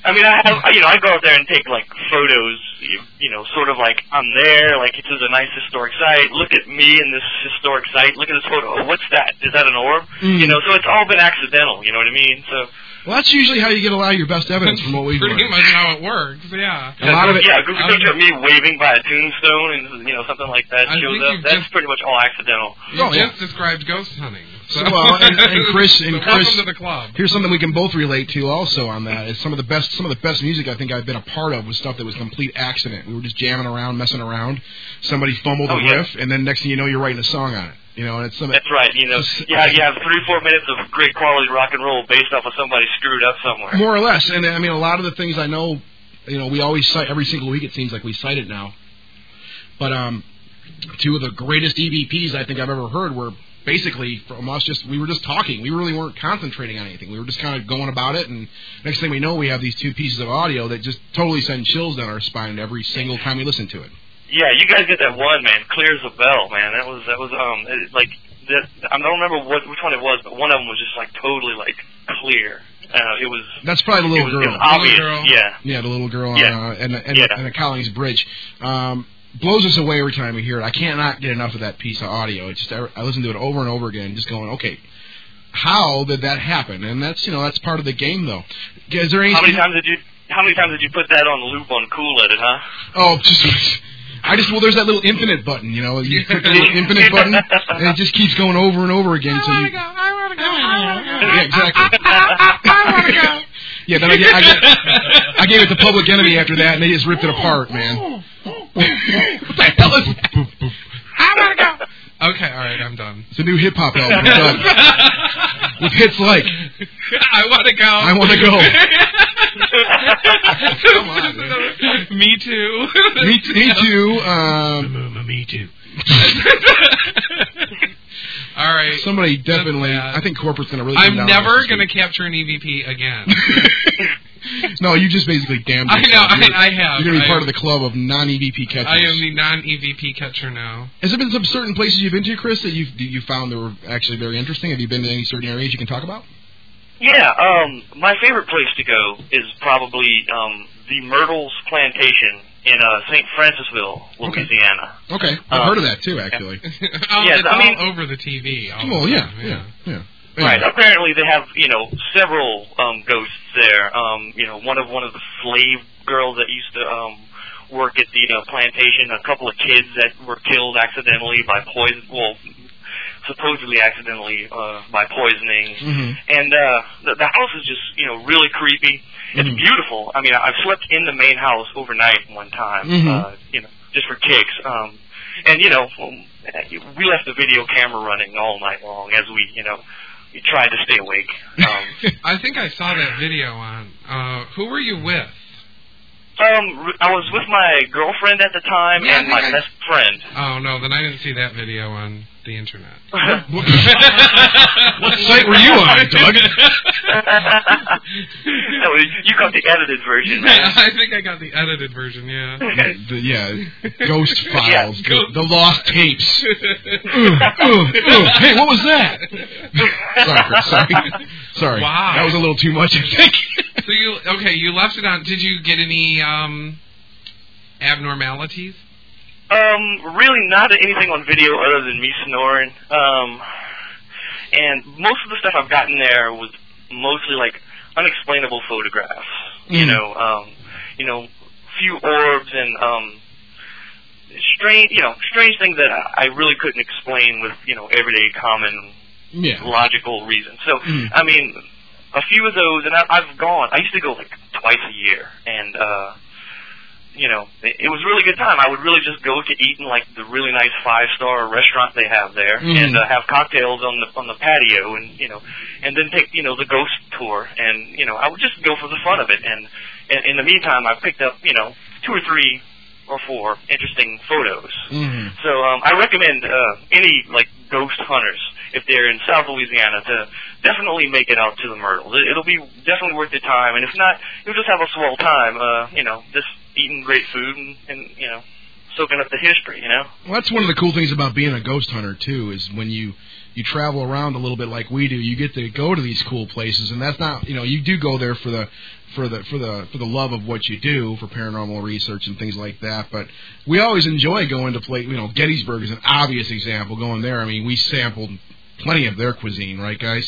[SPEAKER 5] I mean, I have, you know, I go out there and take, like, photos, you, you know, sort of like, I'm there, like, this is a nice historic site, look at me in this historic site, look at this photo, oh, what's that? Is that an orb? Mm. You know, so it's all been accidental, you know what I mean? So.
[SPEAKER 3] Well, that's usually how you get a lot of your best evidence from what we've
[SPEAKER 2] Pretty
[SPEAKER 3] learned.
[SPEAKER 2] much how it works, yeah.
[SPEAKER 3] A lot of it.
[SPEAKER 5] Yeah, go to me waving by a tombstone and, you know, something like that
[SPEAKER 2] I
[SPEAKER 5] shows up. That's
[SPEAKER 2] just,
[SPEAKER 5] pretty much all accidental.
[SPEAKER 2] You
[SPEAKER 3] oh,
[SPEAKER 2] just
[SPEAKER 3] yeah.
[SPEAKER 2] described ghost hunting. So.
[SPEAKER 3] Well, and, and Chris, and
[SPEAKER 2] so
[SPEAKER 3] Chris,
[SPEAKER 2] welcome to the club.
[SPEAKER 3] Here's something we can both relate to also on that. Is some of the best, some of the best music I think I've been a part of was stuff that was complete accident. We were just jamming around, messing around. Somebody fumbled
[SPEAKER 5] oh,
[SPEAKER 3] a
[SPEAKER 5] yeah.
[SPEAKER 3] riff, and then next thing you know, you're writing a song on it. You know, and it's some.
[SPEAKER 5] That's right. You know, you have, you have three, four minutes of great quality rock and roll based off of somebody screwed up somewhere.
[SPEAKER 3] More or less, and I mean, a lot of the things I know, you know, we always cite every single week. It seems like we cite it now. But um, two of the greatest E V Ps I think I've ever heard were basically from us. Just we were just talking. We really weren't concentrating on anything. We were just kind of going about it. And next thing we know, we have these two pieces of audio that just totally send chills down our spine every single time we listen to it.
[SPEAKER 5] Yeah, you guys get that one, man. Clear as a bell, man. That was that was um it, like that. I don't remember what which one it was, but one of them was just like totally like clear. Uh, it was.
[SPEAKER 3] That's probably the little
[SPEAKER 5] it was,
[SPEAKER 3] girl.
[SPEAKER 5] It was obvious.
[SPEAKER 2] Little girl.
[SPEAKER 5] Yeah.
[SPEAKER 3] Yeah, the little girl
[SPEAKER 5] yeah.
[SPEAKER 3] on uh, and and,
[SPEAKER 5] yeah.
[SPEAKER 3] and the Collings Bridge. Um, blows us away every time we hear it. I cannot get enough of that piece of audio. It's just I listen to it over and over again, just going, okay, how did that happen? And that's you know that's part of the game, though. Is there any?
[SPEAKER 5] How many times did you? How many times did you put that on loop on Cool Edit, huh?
[SPEAKER 3] Oh, just. I just well, there's that little infinite button, you know. You click the little infinite button, and it just keeps going over and over again. So you.
[SPEAKER 2] I want to go. I want to go.
[SPEAKER 3] Yeah, exactly.
[SPEAKER 2] I want to go.
[SPEAKER 3] Yeah, then I, get, I, get, I gave it to Public Enemy after that, and they just ripped it apart, man. What the hell is?
[SPEAKER 2] I want to go. Okay, all right, I'm done.
[SPEAKER 3] It's a new hip hop album. We're done. With hits like
[SPEAKER 2] I want to go.
[SPEAKER 3] I want to go.
[SPEAKER 2] Come on, man. Me too.
[SPEAKER 3] Me, me too. Um,
[SPEAKER 1] Me too.
[SPEAKER 2] All right.
[SPEAKER 3] Somebody definitely. I think corporate's gonna really.
[SPEAKER 2] I'm never gonna capture an E V P again.
[SPEAKER 3] No, you just basically damned
[SPEAKER 2] I know.
[SPEAKER 3] yourself.
[SPEAKER 2] I, I have.
[SPEAKER 3] You're gonna be
[SPEAKER 2] I
[SPEAKER 3] part
[SPEAKER 2] am,
[SPEAKER 3] of the club of non-E V P catchers.
[SPEAKER 2] I am the non-E V P catcher now.
[SPEAKER 3] Has there been some certain places you've been to, Chris, that you've you found that were actually very interesting? Have you been to any certain areas you can talk about?
[SPEAKER 5] Yeah, um, my favorite place to go is probably um, the Myrtles Plantation in uh, Saint Francisville, Louisiana.
[SPEAKER 3] Okay, okay. I've
[SPEAKER 5] um,
[SPEAKER 3] heard of that too, actually.
[SPEAKER 2] oh,
[SPEAKER 5] yeah,
[SPEAKER 2] it's
[SPEAKER 5] I
[SPEAKER 2] all
[SPEAKER 5] mean,
[SPEAKER 2] over the T V. all
[SPEAKER 3] Well,
[SPEAKER 2] the
[SPEAKER 3] yeah,
[SPEAKER 2] time,
[SPEAKER 3] yeah, yeah. yeah.
[SPEAKER 5] Right.
[SPEAKER 3] Anyway.
[SPEAKER 5] Apparently, they have you know several um, ghosts there. Um, you know, one of one of the slave girls that used to um, work at the uh, plantation. A couple of kids that were killed accidentally by poison. Well, supposedly accidentally uh, by poisoning.
[SPEAKER 3] Mm-hmm.
[SPEAKER 5] And uh, the, the house is just you know really creepy. It's
[SPEAKER 3] Mm-hmm.
[SPEAKER 5] beautiful. I mean, I've slept in the main house overnight one time.
[SPEAKER 3] Mm-hmm.
[SPEAKER 5] Uh, you know, just for kicks. Um, and you know, we left the video camera running all night long as we you know. We tried to stay awake. Um,
[SPEAKER 2] I think I saw that video on. Uh, who were you with?
[SPEAKER 5] um, I was with my girlfriend at the time
[SPEAKER 2] Yeah,
[SPEAKER 5] and my
[SPEAKER 2] I-
[SPEAKER 5] best friend.
[SPEAKER 2] Oh no, then I didn't see that video on the internet.
[SPEAKER 3] What site were you on, Doug?
[SPEAKER 5] No, you got the edited version, man.
[SPEAKER 2] I think I got the edited version. Yeah.
[SPEAKER 3] the, yeah, ghost files,
[SPEAKER 5] Yeah,
[SPEAKER 3] the,
[SPEAKER 2] ghost-
[SPEAKER 3] the lost tapes. Ugh, ugh, ugh. Hey, what was that? sorry, Chris, sorry, sorry.
[SPEAKER 2] Wow.
[SPEAKER 3] That was a little too much, I think.
[SPEAKER 2] So you okay? You left it on. Did you get any um, abnormalities?
[SPEAKER 5] Um, really not anything on video other than me snoring. Um, and most of the stuff I've gotten there was mostly like unexplainable photographs.
[SPEAKER 3] Mm.
[SPEAKER 5] You know, um, you know, few orbs and um, strange, you know, strange things that I really couldn't explain with you know everyday common
[SPEAKER 3] Yeah.
[SPEAKER 5] logical reasons. So,
[SPEAKER 3] Mm.
[SPEAKER 5] I mean, a few of those, and I, I've gone. I used to go like twice a year, and uh, you know, it, it was a really good time. I would really just go to eat in like the really nice five star restaurant they have there,
[SPEAKER 3] Mm.
[SPEAKER 5] and uh, have cocktails on the on the patio, and you know, and then take you know the ghost tour, and you know, I would just go for the fun of it. And, and in the meantime, I picked up you know two or three or four interesting photos.
[SPEAKER 3] Mm-hmm.
[SPEAKER 5] So um, I recommend uh, any like ghost hunters, if they're in South Louisiana, to definitely make it out to the Myrtles. It, it'll be definitely worth your time, and if not, you'll just have a swell time. Uh, you know, just eating great food and, and you know, soaking up the history, you know.
[SPEAKER 3] Well, that's one of the cool things about being a ghost hunter too, is when you you travel around a little bit like we do, you get to go to these cool places, and that's not, you know, you do go there for the for the for the for the love of what you do, for paranormal research and things like that. But we always enjoy going to play. You know, Gettysburg is an obvious example. Going there, I mean, we sampled plenty of their cuisine, right, guys?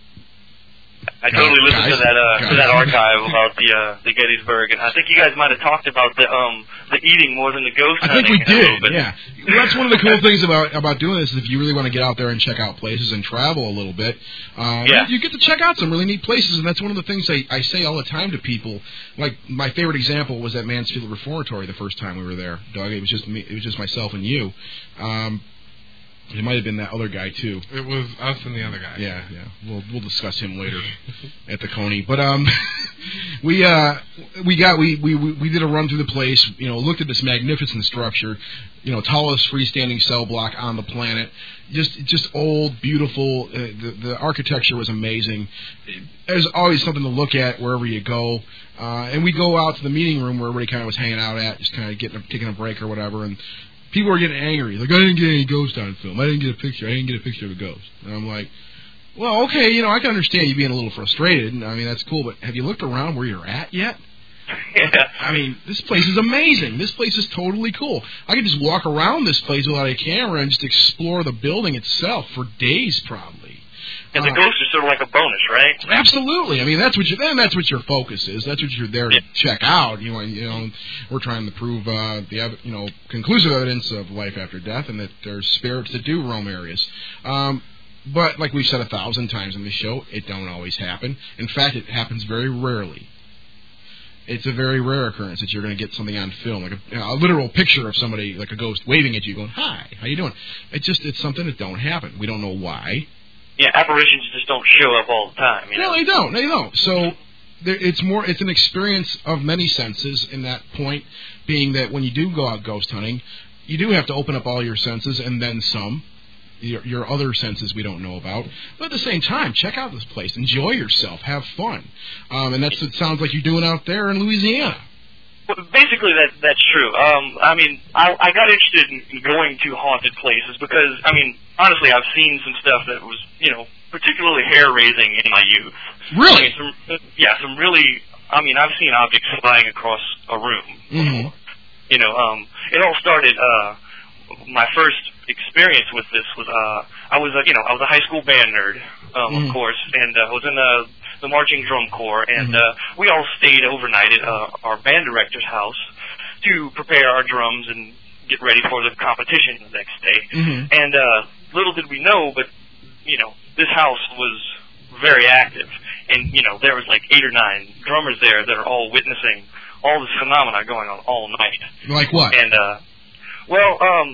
[SPEAKER 5] I totally listened
[SPEAKER 3] guys,
[SPEAKER 5] to that uh,
[SPEAKER 3] guys.
[SPEAKER 5] to that archive about the uh, the Gettysburg, and I think you guys might have talked about the um the eating more than the ghost
[SPEAKER 3] I
[SPEAKER 5] hunting.
[SPEAKER 3] think we
[SPEAKER 5] a little
[SPEAKER 3] did,
[SPEAKER 5] bit.
[SPEAKER 3] yeah. Well, that's one of the cool things about about doing this is if you really want to get out there and check out places and travel a little bit, uh,
[SPEAKER 5] Yeah.
[SPEAKER 3] you get to check out some really neat places, and that's one of the things I, I say all the time to people. Like, my favorite example was at Mansfield Reformatory the first time we were there, Doug. It was just me, it was just myself and you. Um, It might have been that other guy too.
[SPEAKER 2] It was us and the other guy.
[SPEAKER 3] Yeah, yeah. We'll we'll discuss him later at the Coney. But um, we uh we got we, we we did a run through the place. You know, looked at this magnificent structure. You know, tallest freestanding cell block on the planet. Just just old, beautiful. Uh, the the architecture was amazing. There's always something to look at wherever you go. Uh, and we go out to the meeting room where everybody kind of was hanging out at, just kind of getting a, taking a break or whatever, and people were getting angry. Like, I didn't get any ghost on film. I didn't get a picture. I didn't get a picture of a ghost. And I'm like, well, okay, you know, I can understand you being a little frustrated. And I mean, that's cool. But have you looked around where you're at yet?
[SPEAKER 5] Yeah.
[SPEAKER 3] I mean, this place is amazing. This place is totally cool. I could just walk around this place without a camera and just explore the building itself for days, probably.
[SPEAKER 5] And the
[SPEAKER 3] Uh,
[SPEAKER 5] ghost is sort of like a bonus, right?
[SPEAKER 3] Absolutely. I mean, that's what you. Then that's what your focus is. That's what you're there to check out. You know, you know, we're trying to prove uh, the ev- you know conclusive evidence of life after death, and that there's spirits that do roam areas. Um, but like we've said a thousand times on the show, it don't always happen. In fact, it happens very rarely. It's a very rare occurrence that you're going to get something on film, like a, you know, a literal picture of somebody, like a ghost, waving at you, going, "Hi, how you doing?" It's just it's something that don't happen. We don't know why.
[SPEAKER 5] Yeah, apparitions just don't show up all the time. You know?
[SPEAKER 3] No, they don't. They don't. So there, it's more. It's an experience of many senses. In that point, being that when you do go out ghost hunting, you do have to open up all your senses and then some. Your, your other senses we don't know about, but at the same time, check out this place, enjoy yourself, have fun, um, and that's what it sounds like you're doing out there in Louisiana.
[SPEAKER 5] Well, basically, that that's true. Um, I mean, I, I got interested in going to haunted places because, I mean, honestly, I've seen some stuff that was, you know, particularly hair-raising in my youth.
[SPEAKER 3] Really?
[SPEAKER 5] I mean, some, yeah, some really. I mean, I've seen objects flying across a room.
[SPEAKER 3] Mm-hmm.
[SPEAKER 5] You know, um, it all started. Uh, my first experience with this was uh, I was a, you know, I was a high school band nerd, um,
[SPEAKER 3] Mm-hmm.
[SPEAKER 5] of course, and uh, I was in the the marching drum corps, and
[SPEAKER 3] Mm-hmm.
[SPEAKER 5] uh, we all stayed overnight at uh, our band director's house to prepare our drums and get ready for the competition the next day.
[SPEAKER 3] Mm-hmm.
[SPEAKER 5] And uh, little did we know, but you know, this house was very active, and you know, there was like eight or nine drummers there that are all witnessing all this phenomena going on all night.
[SPEAKER 3] Like what?
[SPEAKER 5] And uh, well, um,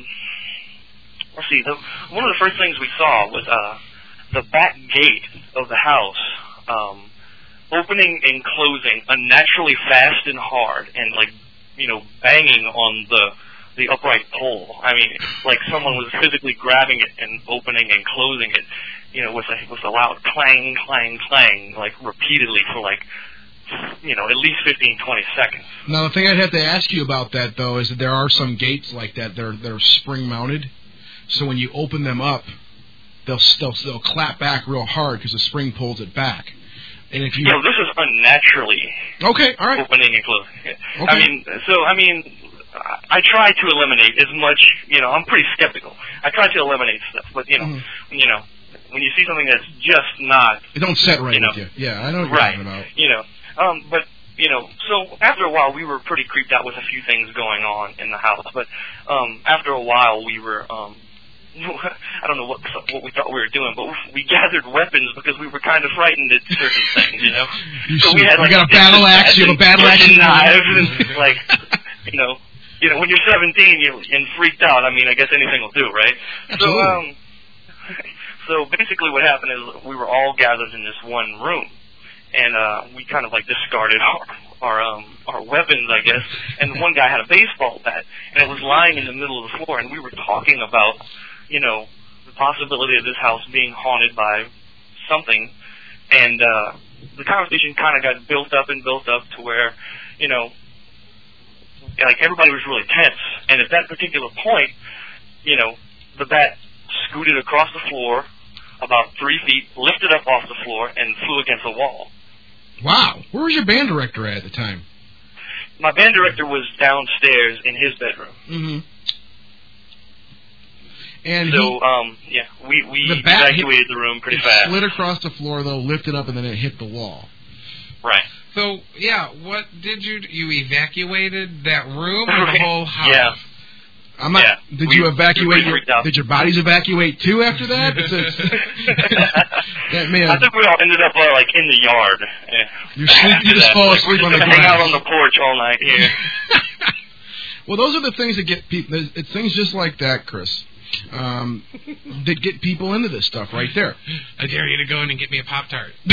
[SPEAKER 5] let's see. The, one of the first things we saw was uh, the back gate of the house um, opening and closing unnaturally fast and hard, and like you know, banging on the the upright pole. I mean, like someone was physically grabbing it and opening and closing it, you know, with a with a loud clang, clang, clang, like repeatedly for like, you know, at least fifteen, twenty seconds.
[SPEAKER 3] Now, the thing I'd have to ask you about that, though, is that there are some gates like that that are, that are spring-mounted. So when you open them up, they'll they'll, they'll clap back real hard because the spring pulls it back. And if you,
[SPEAKER 5] You know, this is unnaturally
[SPEAKER 3] okay, all right,
[SPEAKER 5] opening and closing.
[SPEAKER 3] Okay.
[SPEAKER 5] I mean, so I mean, I try to eliminate as much. You know, I'm pretty skeptical. I try to eliminate stuff, but you know,
[SPEAKER 3] Mm-hmm.
[SPEAKER 5] you know, when you see something that's just not
[SPEAKER 3] it don't set right
[SPEAKER 5] you know,
[SPEAKER 3] with you. Yeah, I know what you're
[SPEAKER 5] right,
[SPEAKER 3] talking about.
[SPEAKER 5] you know, um, but you know, so after a while, we were pretty creeped out with a few things going on in the house. But um, after a while, we were. Um, I don't know what what we thought we were doing, but we gathered weapons because we were kind of frightened at certain things, you know.
[SPEAKER 3] You,
[SPEAKER 5] so we
[SPEAKER 3] shoot-
[SPEAKER 5] had like
[SPEAKER 3] you got a battle axe. You have a battle axe.
[SPEAKER 5] and knives, and like you know, you know, when you're seventeen you and freaked out. I mean, I guess anything will do, right?
[SPEAKER 3] Absolutely.
[SPEAKER 5] So, um, so basically, what happened is we were all gathered in this one room, and uh, we kind of like discarded our our um our weapons, I guess. And one guy had a baseball bat, and it was lying in the middle of the floor, and we were talking about, you know, the possibility of this house being haunted by something, and uh, the conversation kind of got built up and built up to where, you know, like everybody was really tense. And at that particular point, you know, the bat scooted across the floor about three feet, lifted up off the floor, and flew against the wall.
[SPEAKER 3] Wow. Where was your band director at at the time?
[SPEAKER 5] My band director was downstairs in his bedroom.
[SPEAKER 3] Mm-hmm. And
[SPEAKER 5] so,
[SPEAKER 3] he,
[SPEAKER 5] um, yeah, we, we
[SPEAKER 3] the bat
[SPEAKER 5] evacuated
[SPEAKER 3] hit,
[SPEAKER 5] the room pretty
[SPEAKER 3] it
[SPEAKER 5] fast.
[SPEAKER 3] Slid across the floor, though, lifted up, and then it hit the wall.
[SPEAKER 5] Right.
[SPEAKER 2] So, yeah, what did you do? You evacuated that room or the whole house?
[SPEAKER 5] Yeah.
[SPEAKER 3] I'm not,
[SPEAKER 5] yeah.
[SPEAKER 3] Did
[SPEAKER 5] we,
[SPEAKER 3] you evacuate?
[SPEAKER 5] We
[SPEAKER 3] Your, did your bodies evacuate too after that? It's, it's, that man.
[SPEAKER 5] I think we all ended up uh, like in the yard. Yeah.
[SPEAKER 3] You sleep. You just fall
[SPEAKER 5] like,
[SPEAKER 3] asleep on the
[SPEAKER 5] hang
[SPEAKER 3] ground.
[SPEAKER 5] out on the porch all night here.
[SPEAKER 3] Well, those are the things that get people. It's things just like that, Chris, um, that get people into this stuff right there.
[SPEAKER 2] I dare you to go in and get me a Pop-Tart. No,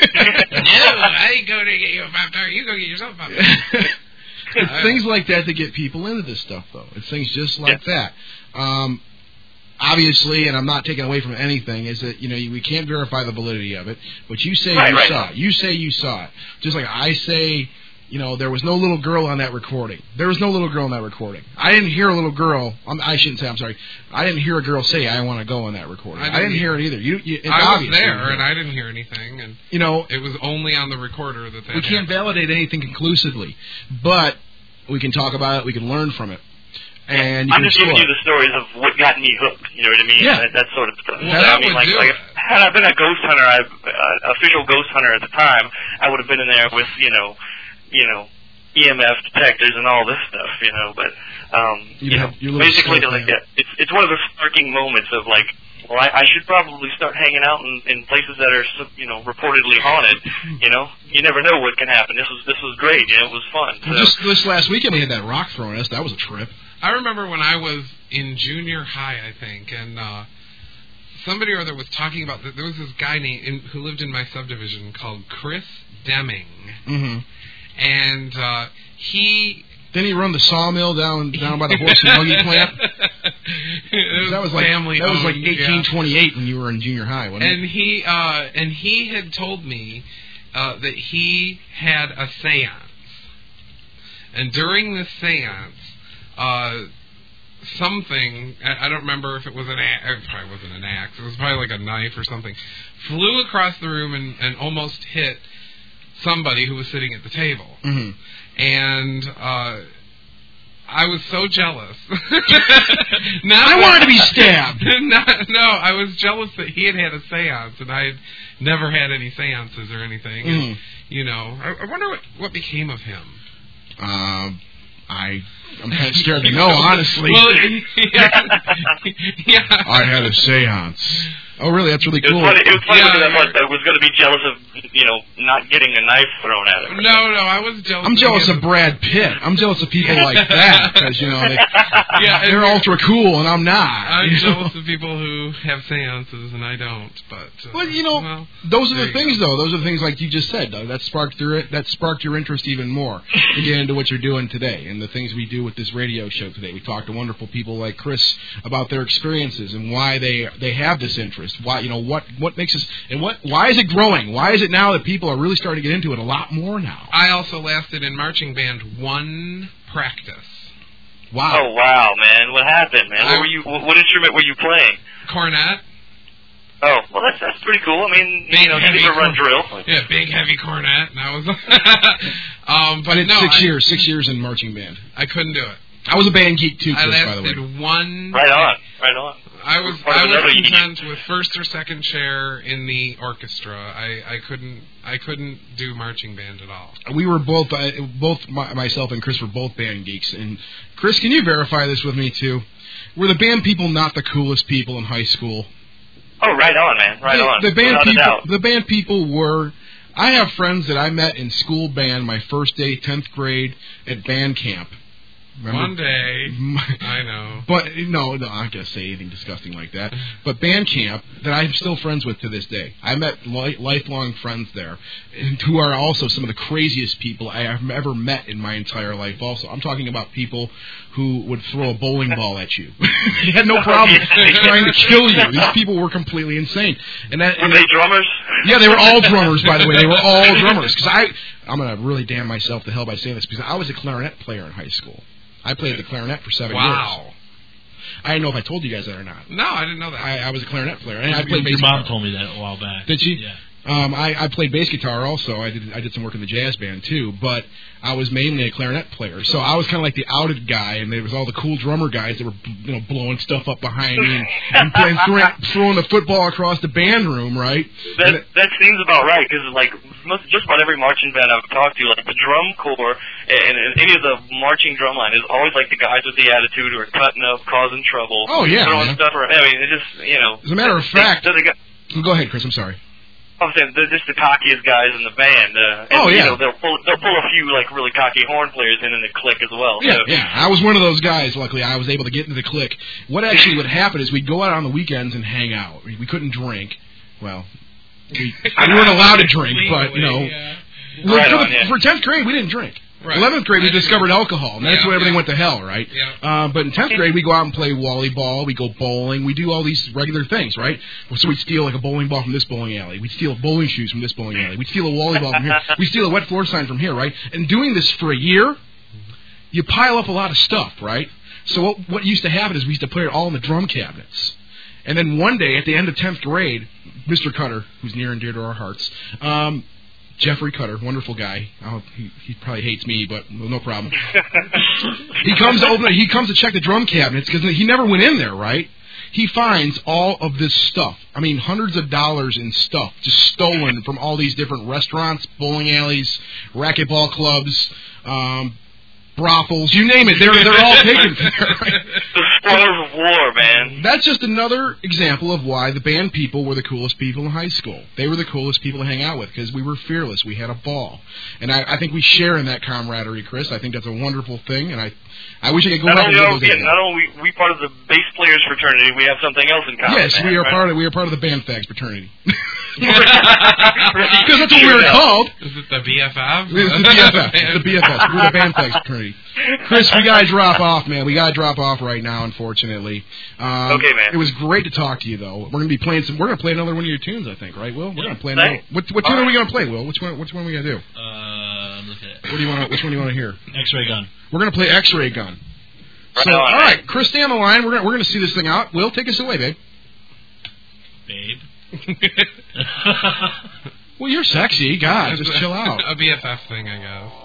[SPEAKER 2] I ain't going to get you a Pop-Tart. You go get yourself a Pop-Tart.
[SPEAKER 3] It's uh, things like that that get people into this stuff, though. It's things just like yeah. that. Um, obviously, and I'm not taking away from anything, is that, you know, we can't verify the validity of it, but you say
[SPEAKER 5] right,
[SPEAKER 3] you
[SPEAKER 5] right.
[SPEAKER 3] saw it. You say you saw it. Just like I say, you know, there was no little girl on that recording. There was no little girl on that recording. I didn't hear a little girl. Um, I shouldn't say, I'm sorry. I didn't hear a girl say, I want to go on that recording. I didn't, I didn't hear it either. You, you, it's
[SPEAKER 2] I was
[SPEAKER 3] obvious
[SPEAKER 2] there, and I didn't hear anything. And
[SPEAKER 3] you know,
[SPEAKER 2] it was only on the recorder that that
[SPEAKER 3] We can't
[SPEAKER 2] happened.
[SPEAKER 3] validate anything conclusively, but we can talk about it. We can learn from it. And you
[SPEAKER 5] I'm
[SPEAKER 3] can
[SPEAKER 5] just giving
[SPEAKER 3] explore.
[SPEAKER 5] you the stories of what got me hooked. You know what I mean?
[SPEAKER 3] Yeah.
[SPEAKER 5] That, that sort of stuff.
[SPEAKER 2] Well,
[SPEAKER 5] I
[SPEAKER 2] that
[SPEAKER 5] mean,
[SPEAKER 2] would
[SPEAKER 5] like,
[SPEAKER 2] do
[SPEAKER 5] like
[SPEAKER 2] it.
[SPEAKER 5] had I been a ghost hunter, I, uh, official ghost hunter at the time, I would have been in there with, you know, you know, E M F detectors and all this stuff, you know. But um,
[SPEAKER 3] You
[SPEAKER 5] you
[SPEAKER 3] have
[SPEAKER 5] know,
[SPEAKER 3] your little
[SPEAKER 5] basically,
[SPEAKER 3] smoke
[SPEAKER 5] like,
[SPEAKER 3] lamp.
[SPEAKER 5] yeah, it's it's one of those sparking moments of like, well, I, I should probably start hanging out in, in places that are, you know, reportedly haunted. You know, you never know what can happen. This was this was great. You know, it was fun. So.
[SPEAKER 3] Just this last weekend, we had that rock thrown at us. That was a trip.
[SPEAKER 2] I remember when I was in junior high, I think, and uh, somebody or other was talking about that there was this guy named in, who lived in my subdivision called Chris Deming,
[SPEAKER 3] Mm-hmm.
[SPEAKER 2] and uh, he.
[SPEAKER 3] Didn't he run the sawmill down down by the horse and buggy plant?
[SPEAKER 2] was
[SPEAKER 3] that was like
[SPEAKER 2] family
[SPEAKER 3] that was like
[SPEAKER 2] owned,
[SPEAKER 3] eighteen twenty-eight
[SPEAKER 2] yeah.
[SPEAKER 3] when you were in junior high, wasn't
[SPEAKER 2] and
[SPEAKER 3] it?
[SPEAKER 2] he uh, and he had told me uh, that he had a séance, and during this séance, uh, something I, I don't remember if it was an axe. It probably wasn't an axe. It was probably like a knife or something. Flew across the room and, and almost hit somebody who was sitting at the table.
[SPEAKER 3] Mm-hmm.
[SPEAKER 2] And uh, I was so jealous.
[SPEAKER 3] Not I wanted to be stabbed.
[SPEAKER 2] Not, no, I was jealous that he had had a séance, and I had never had any séances or anything.
[SPEAKER 3] Mm-hmm.
[SPEAKER 2] And, you know, I, I wonder what, what became of him.
[SPEAKER 3] Um, I, I'm kind of scared to know, honestly.
[SPEAKER 2] Well, yeah, yeah.
[SPEAKER 3] I had a séance. Oh, really? That's really
[SPEAKER 5] It was
[SPEAKER 3] cool.
[SPEAKER 5] funny, it was funny
[SPEAKER 2] Yeah,
[SPEAKER 5] because I
[SPEAKER 2] you're-
[SPEAKER 5] thought I was going to be jealous of, you know, not getting a knife thrown at him.
[SPEAKER 2] No, no, I was jealous.
[SPEAKER 3] I'm jealous
[SPEAKER 2] of
[SPEAKER 3] of Brad Pitt. I'm jealous of people like that because you know they,
[SPEAKER 2] Yeah,
[SPEAKER 3] they're
[SPEAKER 2] and-
[SPEAKER 3] ultra cool and I'm not.
[SPEAKER 2] I'm
[SPEAKER 3] you know?
[SPEAKER 2] jealous of people who have seances and I don't. But uh,
[SPEAKER 3] Well, you know,
[SPEAKER 2] well,
[SPEAKER 3] those are
[SPEAKER 2] there
[SPEAKER 3] the
[SPEAKER 2] you
[SPEAKER 3] things,
[SPEAKER 2] go.
[SPEAKER 3] though. Those are the things like you just said, Doug. That sparked your that sparked your interest even more to get into what you're doing today and the things we do with this radio show today. We talk to wonderful people like Chris about their experiences and why they they have this interest. Why you know what what makes us and what why is it growing? Why is it now that people are really starting to get into it a lot more now?
[SPEAKER 2] I also lasted in marching band one practice.
[SPEAKER 3] Wow.
[SPEAKER 5] Oh wow, man! What happened, man?
[SPEAKER 2] I-
[SPEAKER 5] What were you? What, what instrument were you playing?
[SPEAKER 2] Cornet.
[SPEAKER 5] Oh, well, that's that's pretty cool. I mean,
[SPEAKER 2] Big
[SPEAKER 5] you know,
[SPEAKER 2] heavy
[SPEAKER 5] never run
[SPEAKER 2] cor-
[SPEAKER 5] drill.
[SPEAKER 2] Yeah, big heavy cornet, and I was. um, but
[SPEAKER 3] I did
[SPEAKER 2] no,
[SPEAKER 3] six
[SPEAKER 2] I,
[SPEAKER 3] years, six years in marching band.
[SPEAKER 2] I couldn't do it.
[SPEAKER 3] I was a band geek too,
[SPEAKER 2] I
[SPEAKER 3] Chris, by the way.
[SPEAKER 2] lasted one.
[SPEAKER 5] Right on, right on.
[SPEAKER 2] I was
[SPEAKER 5] Part of
[SPEAKER 2] I was
[SPEAKER 5] another union.
[SPEAKER 2] content with first or second chair in the orchestra. I, I couldn't I couldn't do marching band at all.
[SPEAKER 3] We were both, uh, both my, myself and Chris were both band geeks. And Chris, can you verify this with me too? Were the band people not the coolest people in high school?
[SPEAKER 5] Oh, right on, man, right
[SPEAKER 3] the,
[SPEAKER 5] on.
[SPEAKER 3] The band
[SPEAKER 5] Without a
[SPEAKER 3] people,
[SPEAKER 5] doubt.
[SPEAKER 3] the band people were. I have friends that I met in school band my first day, tenth grade at band camp. Remember?
[SPEAKER 2] One day, I know.
[SPEAKER 3] But no, no, I'm not gonna say anything disgusting like that. But band camp that I'm still friends with to this day. I met li- lifelong friends there, and who are also some of the craziest people I have ever met in my entire life. Also, I'm talking about people who would throw a bowling ball at you. They had no problem trying to kill you. These people were completely insane. And that
[SPEAKER 5] Were
[SPEAKER 3] and
[SPEAKER 5] they drummers?
[SPEAKER 3] yeah, they were all drummers, by the way. They were all drummers. Because I, I'm gonna really damn myself to hell by saying this because I was a clarinet player in high school. I played the clarinet for seven
[SPEAKER 2] wow.
[SPEAKER 3] years.
[SPEAKER 2] Wow.
[SPEAKER 3] I didn't know if I told you guys that or not.
[SPEAKER 2] No, I didn't know that.
[SPEAKER 3] I, I was a clarinet player, and I played
[SPEAKER 4] Your
[SPEAKER 3] bass
[SPEAKER 4] mom
[SPEAKER 3] guitar.
[SPEAKER 4] told me that a while back.
[SPEAKER 3] Did she?
[SPEAKER 4] Yeah.
[SPEAKER 3] Um, I, I played bass guitar also. I did I did some work in the jazz band too, but I was mainly a clarinet player. So I was kind of like the outed guy, and there was all the cool drummer guys that were you know blowing stuff up behind me and, and playing, throwing, throwing the football across the band room, right?
[SPEAKER 5] That
[SPEAKER 3] And,
[SPEAKER 5] that seems about right because like most, just about every marching band I've talked to, like the drum corps and, and any of the marching drum line is always like the guys with the attitude who are cutting up, causing trouble,
[SPEAKER 3] Oh, yeah,
[SPEAKER 5] throwing
[SPEAKER 3] man.
[SPEAKER 5] stuff around. I mean, it just you know.
[SPEAKER 3] As a matter of
[SPEAKER 5] they-
[SPEAKER 3] fact-
[SPEAKER 5] they, they got,
[SPEAKER 3] go ahead, Chris. I'm sorry.
[SPEAKER 5] I'm saying they're just the cockiest guys in the band. Uh, and,
[SPEAKER 3] Oh, yeah.
[SPEAKER 5] You know, they'll pull they'll pull a few like really cocky horn players in in the clique as well.
[SPEAKER 3] Yeah,
[SPEAKER 5] so.
[SPEAKER 3] yeah. I was one of those guys. Luckily, I was able to get into the clique. What actually would happen is we'd go out on the weekends and hang out. We, we couldn't drink. Well, we, we weren't allowed to drink, but you know,
[SPEAKER 2] Yeah.
[SPEAKER 3] well,
[SPEAKER 5] Right
[SPEAKER 3] for,
[SPEAKER 5] on,
[SPEAKER 3] the,
[SPEAKER 5] yeah.
[SPEAKER 3] for tenth grade we didn't drink.
[SPEAKER 2] Right.
[SPEAKER 3] eleventh grade we
[SPEAKER 2] I didn't
[SPEAKER 3] discovered
[SPEAKER 2] know.
[SPEAKER 3] alcohol, and that's
[SPEAKER 2] Yeah,
[SPEAKER 3] when everything
[SPEAKER 2] yeah.
[SPEAKER 3] went to hell, right?
[SPEAKER 2] Yeah.
[SPEAKER 3] Uh, but in tenth grade we go out and play volleyball. We go bowling. We do all these regular things, right? So we'd steal like a bowling ball from this bowling alley. We'd steal bowling shoes from this bowling alley. We'd steal a volleyball from here. We'd steal a wet floor sign from here, right? And doing this for a year, you pile up a lot of stuff, right? So what, what used to happen is we used to put it all in the drum cabinets. And then one day, at the end of tenth grade, Mister Cutter, who's near and dear to our hearts, um, Jeffrey Cutter, wonderful guy. Oh, he, he probably hates me, but well, no problem. He comes to open it. He comes to check the drum cabinets because he never went in there, right? He finds all of this stuff. I mean, hundreds of dollars in stuff just stolen from all these different restaurants, bowling alleys, racquetball clubs, um, brothels, you name it. They're they're all taken from there. Right?
[SPEAKER 5] The spoils of war, man.
[SPEAKER 3] That's just another example of why the band people were the coolest people in high school. They were the coolest people to hang out with because we were fearless. We had a ball. And I, I think we share in that camaraderie, Chris. I think that's a wonderful thing, and I I wish I could go
[SPEAKER 5] Not
[SPEAKER 3] back and
[SPEAKER 5] only
[SPEAKER 3] do
[SPEAKER 5] are
[SPEAKER 3] those
[SPEAKER 5] we,
[SPEAKER 3] again.
[SPEAKER 5] not only we, we part of the bass players fraternity, we have something else in common.
[SPEAKER 3] Yes,
[SPEAKER 5] man,
[SPEAKER 3] we are
[SPEAKER 5] right?
[SPEAKER 3] part of we are part of the band fags fraternity.
[SPEAKER 5] Because
[SPEAKER 3] Because that's what we were called.
[SPEAKER 2] Is it the B F F?
[SPEAKER 3] It's the B F F. It's the B F F. We're the band fags fraternity. Chris, we gotta drop off, man. We gotta drop off right now, unfortunately. Um,
[SPEAKER 5] Okay, man.
[SPEAKER 3] It was great to talk to you, though. We're gonna be playing some. We're gonna play another one of your tunes, I think, right, Will? We're
[SPEAKER 4] Yeah.
[SPEAKER 3] gonna play another.
[SPEAKER 5] Thanks.
[SPEAKER 3] What, what tune are we gonna play, Will? Which one? Which one are we gonna do?
[SPEAKER 4] Uh, I'm looking at
[SPEAKER 3] What do you want? Which one do you want to hear?
[SPEAKER 4] X-ray gun.
[SPEAKER 3] We're gonna play X-Ray Gun.
[SPEAKER 5] Right
[SPEAKER 3] So,
[SPEAKER 5] on,
[SPEAKER 3] all
[SPEAKER 5] man.
[SPEAKER 3] right, Chris, stay on the line. We're gonna we're gonna see this thing out. Will, take us away, babe.
[SPEAKER 4] Babe.
[SPEAKER 3] Well, you're sexy. God, just chill out.
[SPEAKER 2] A B F F thing, I guess.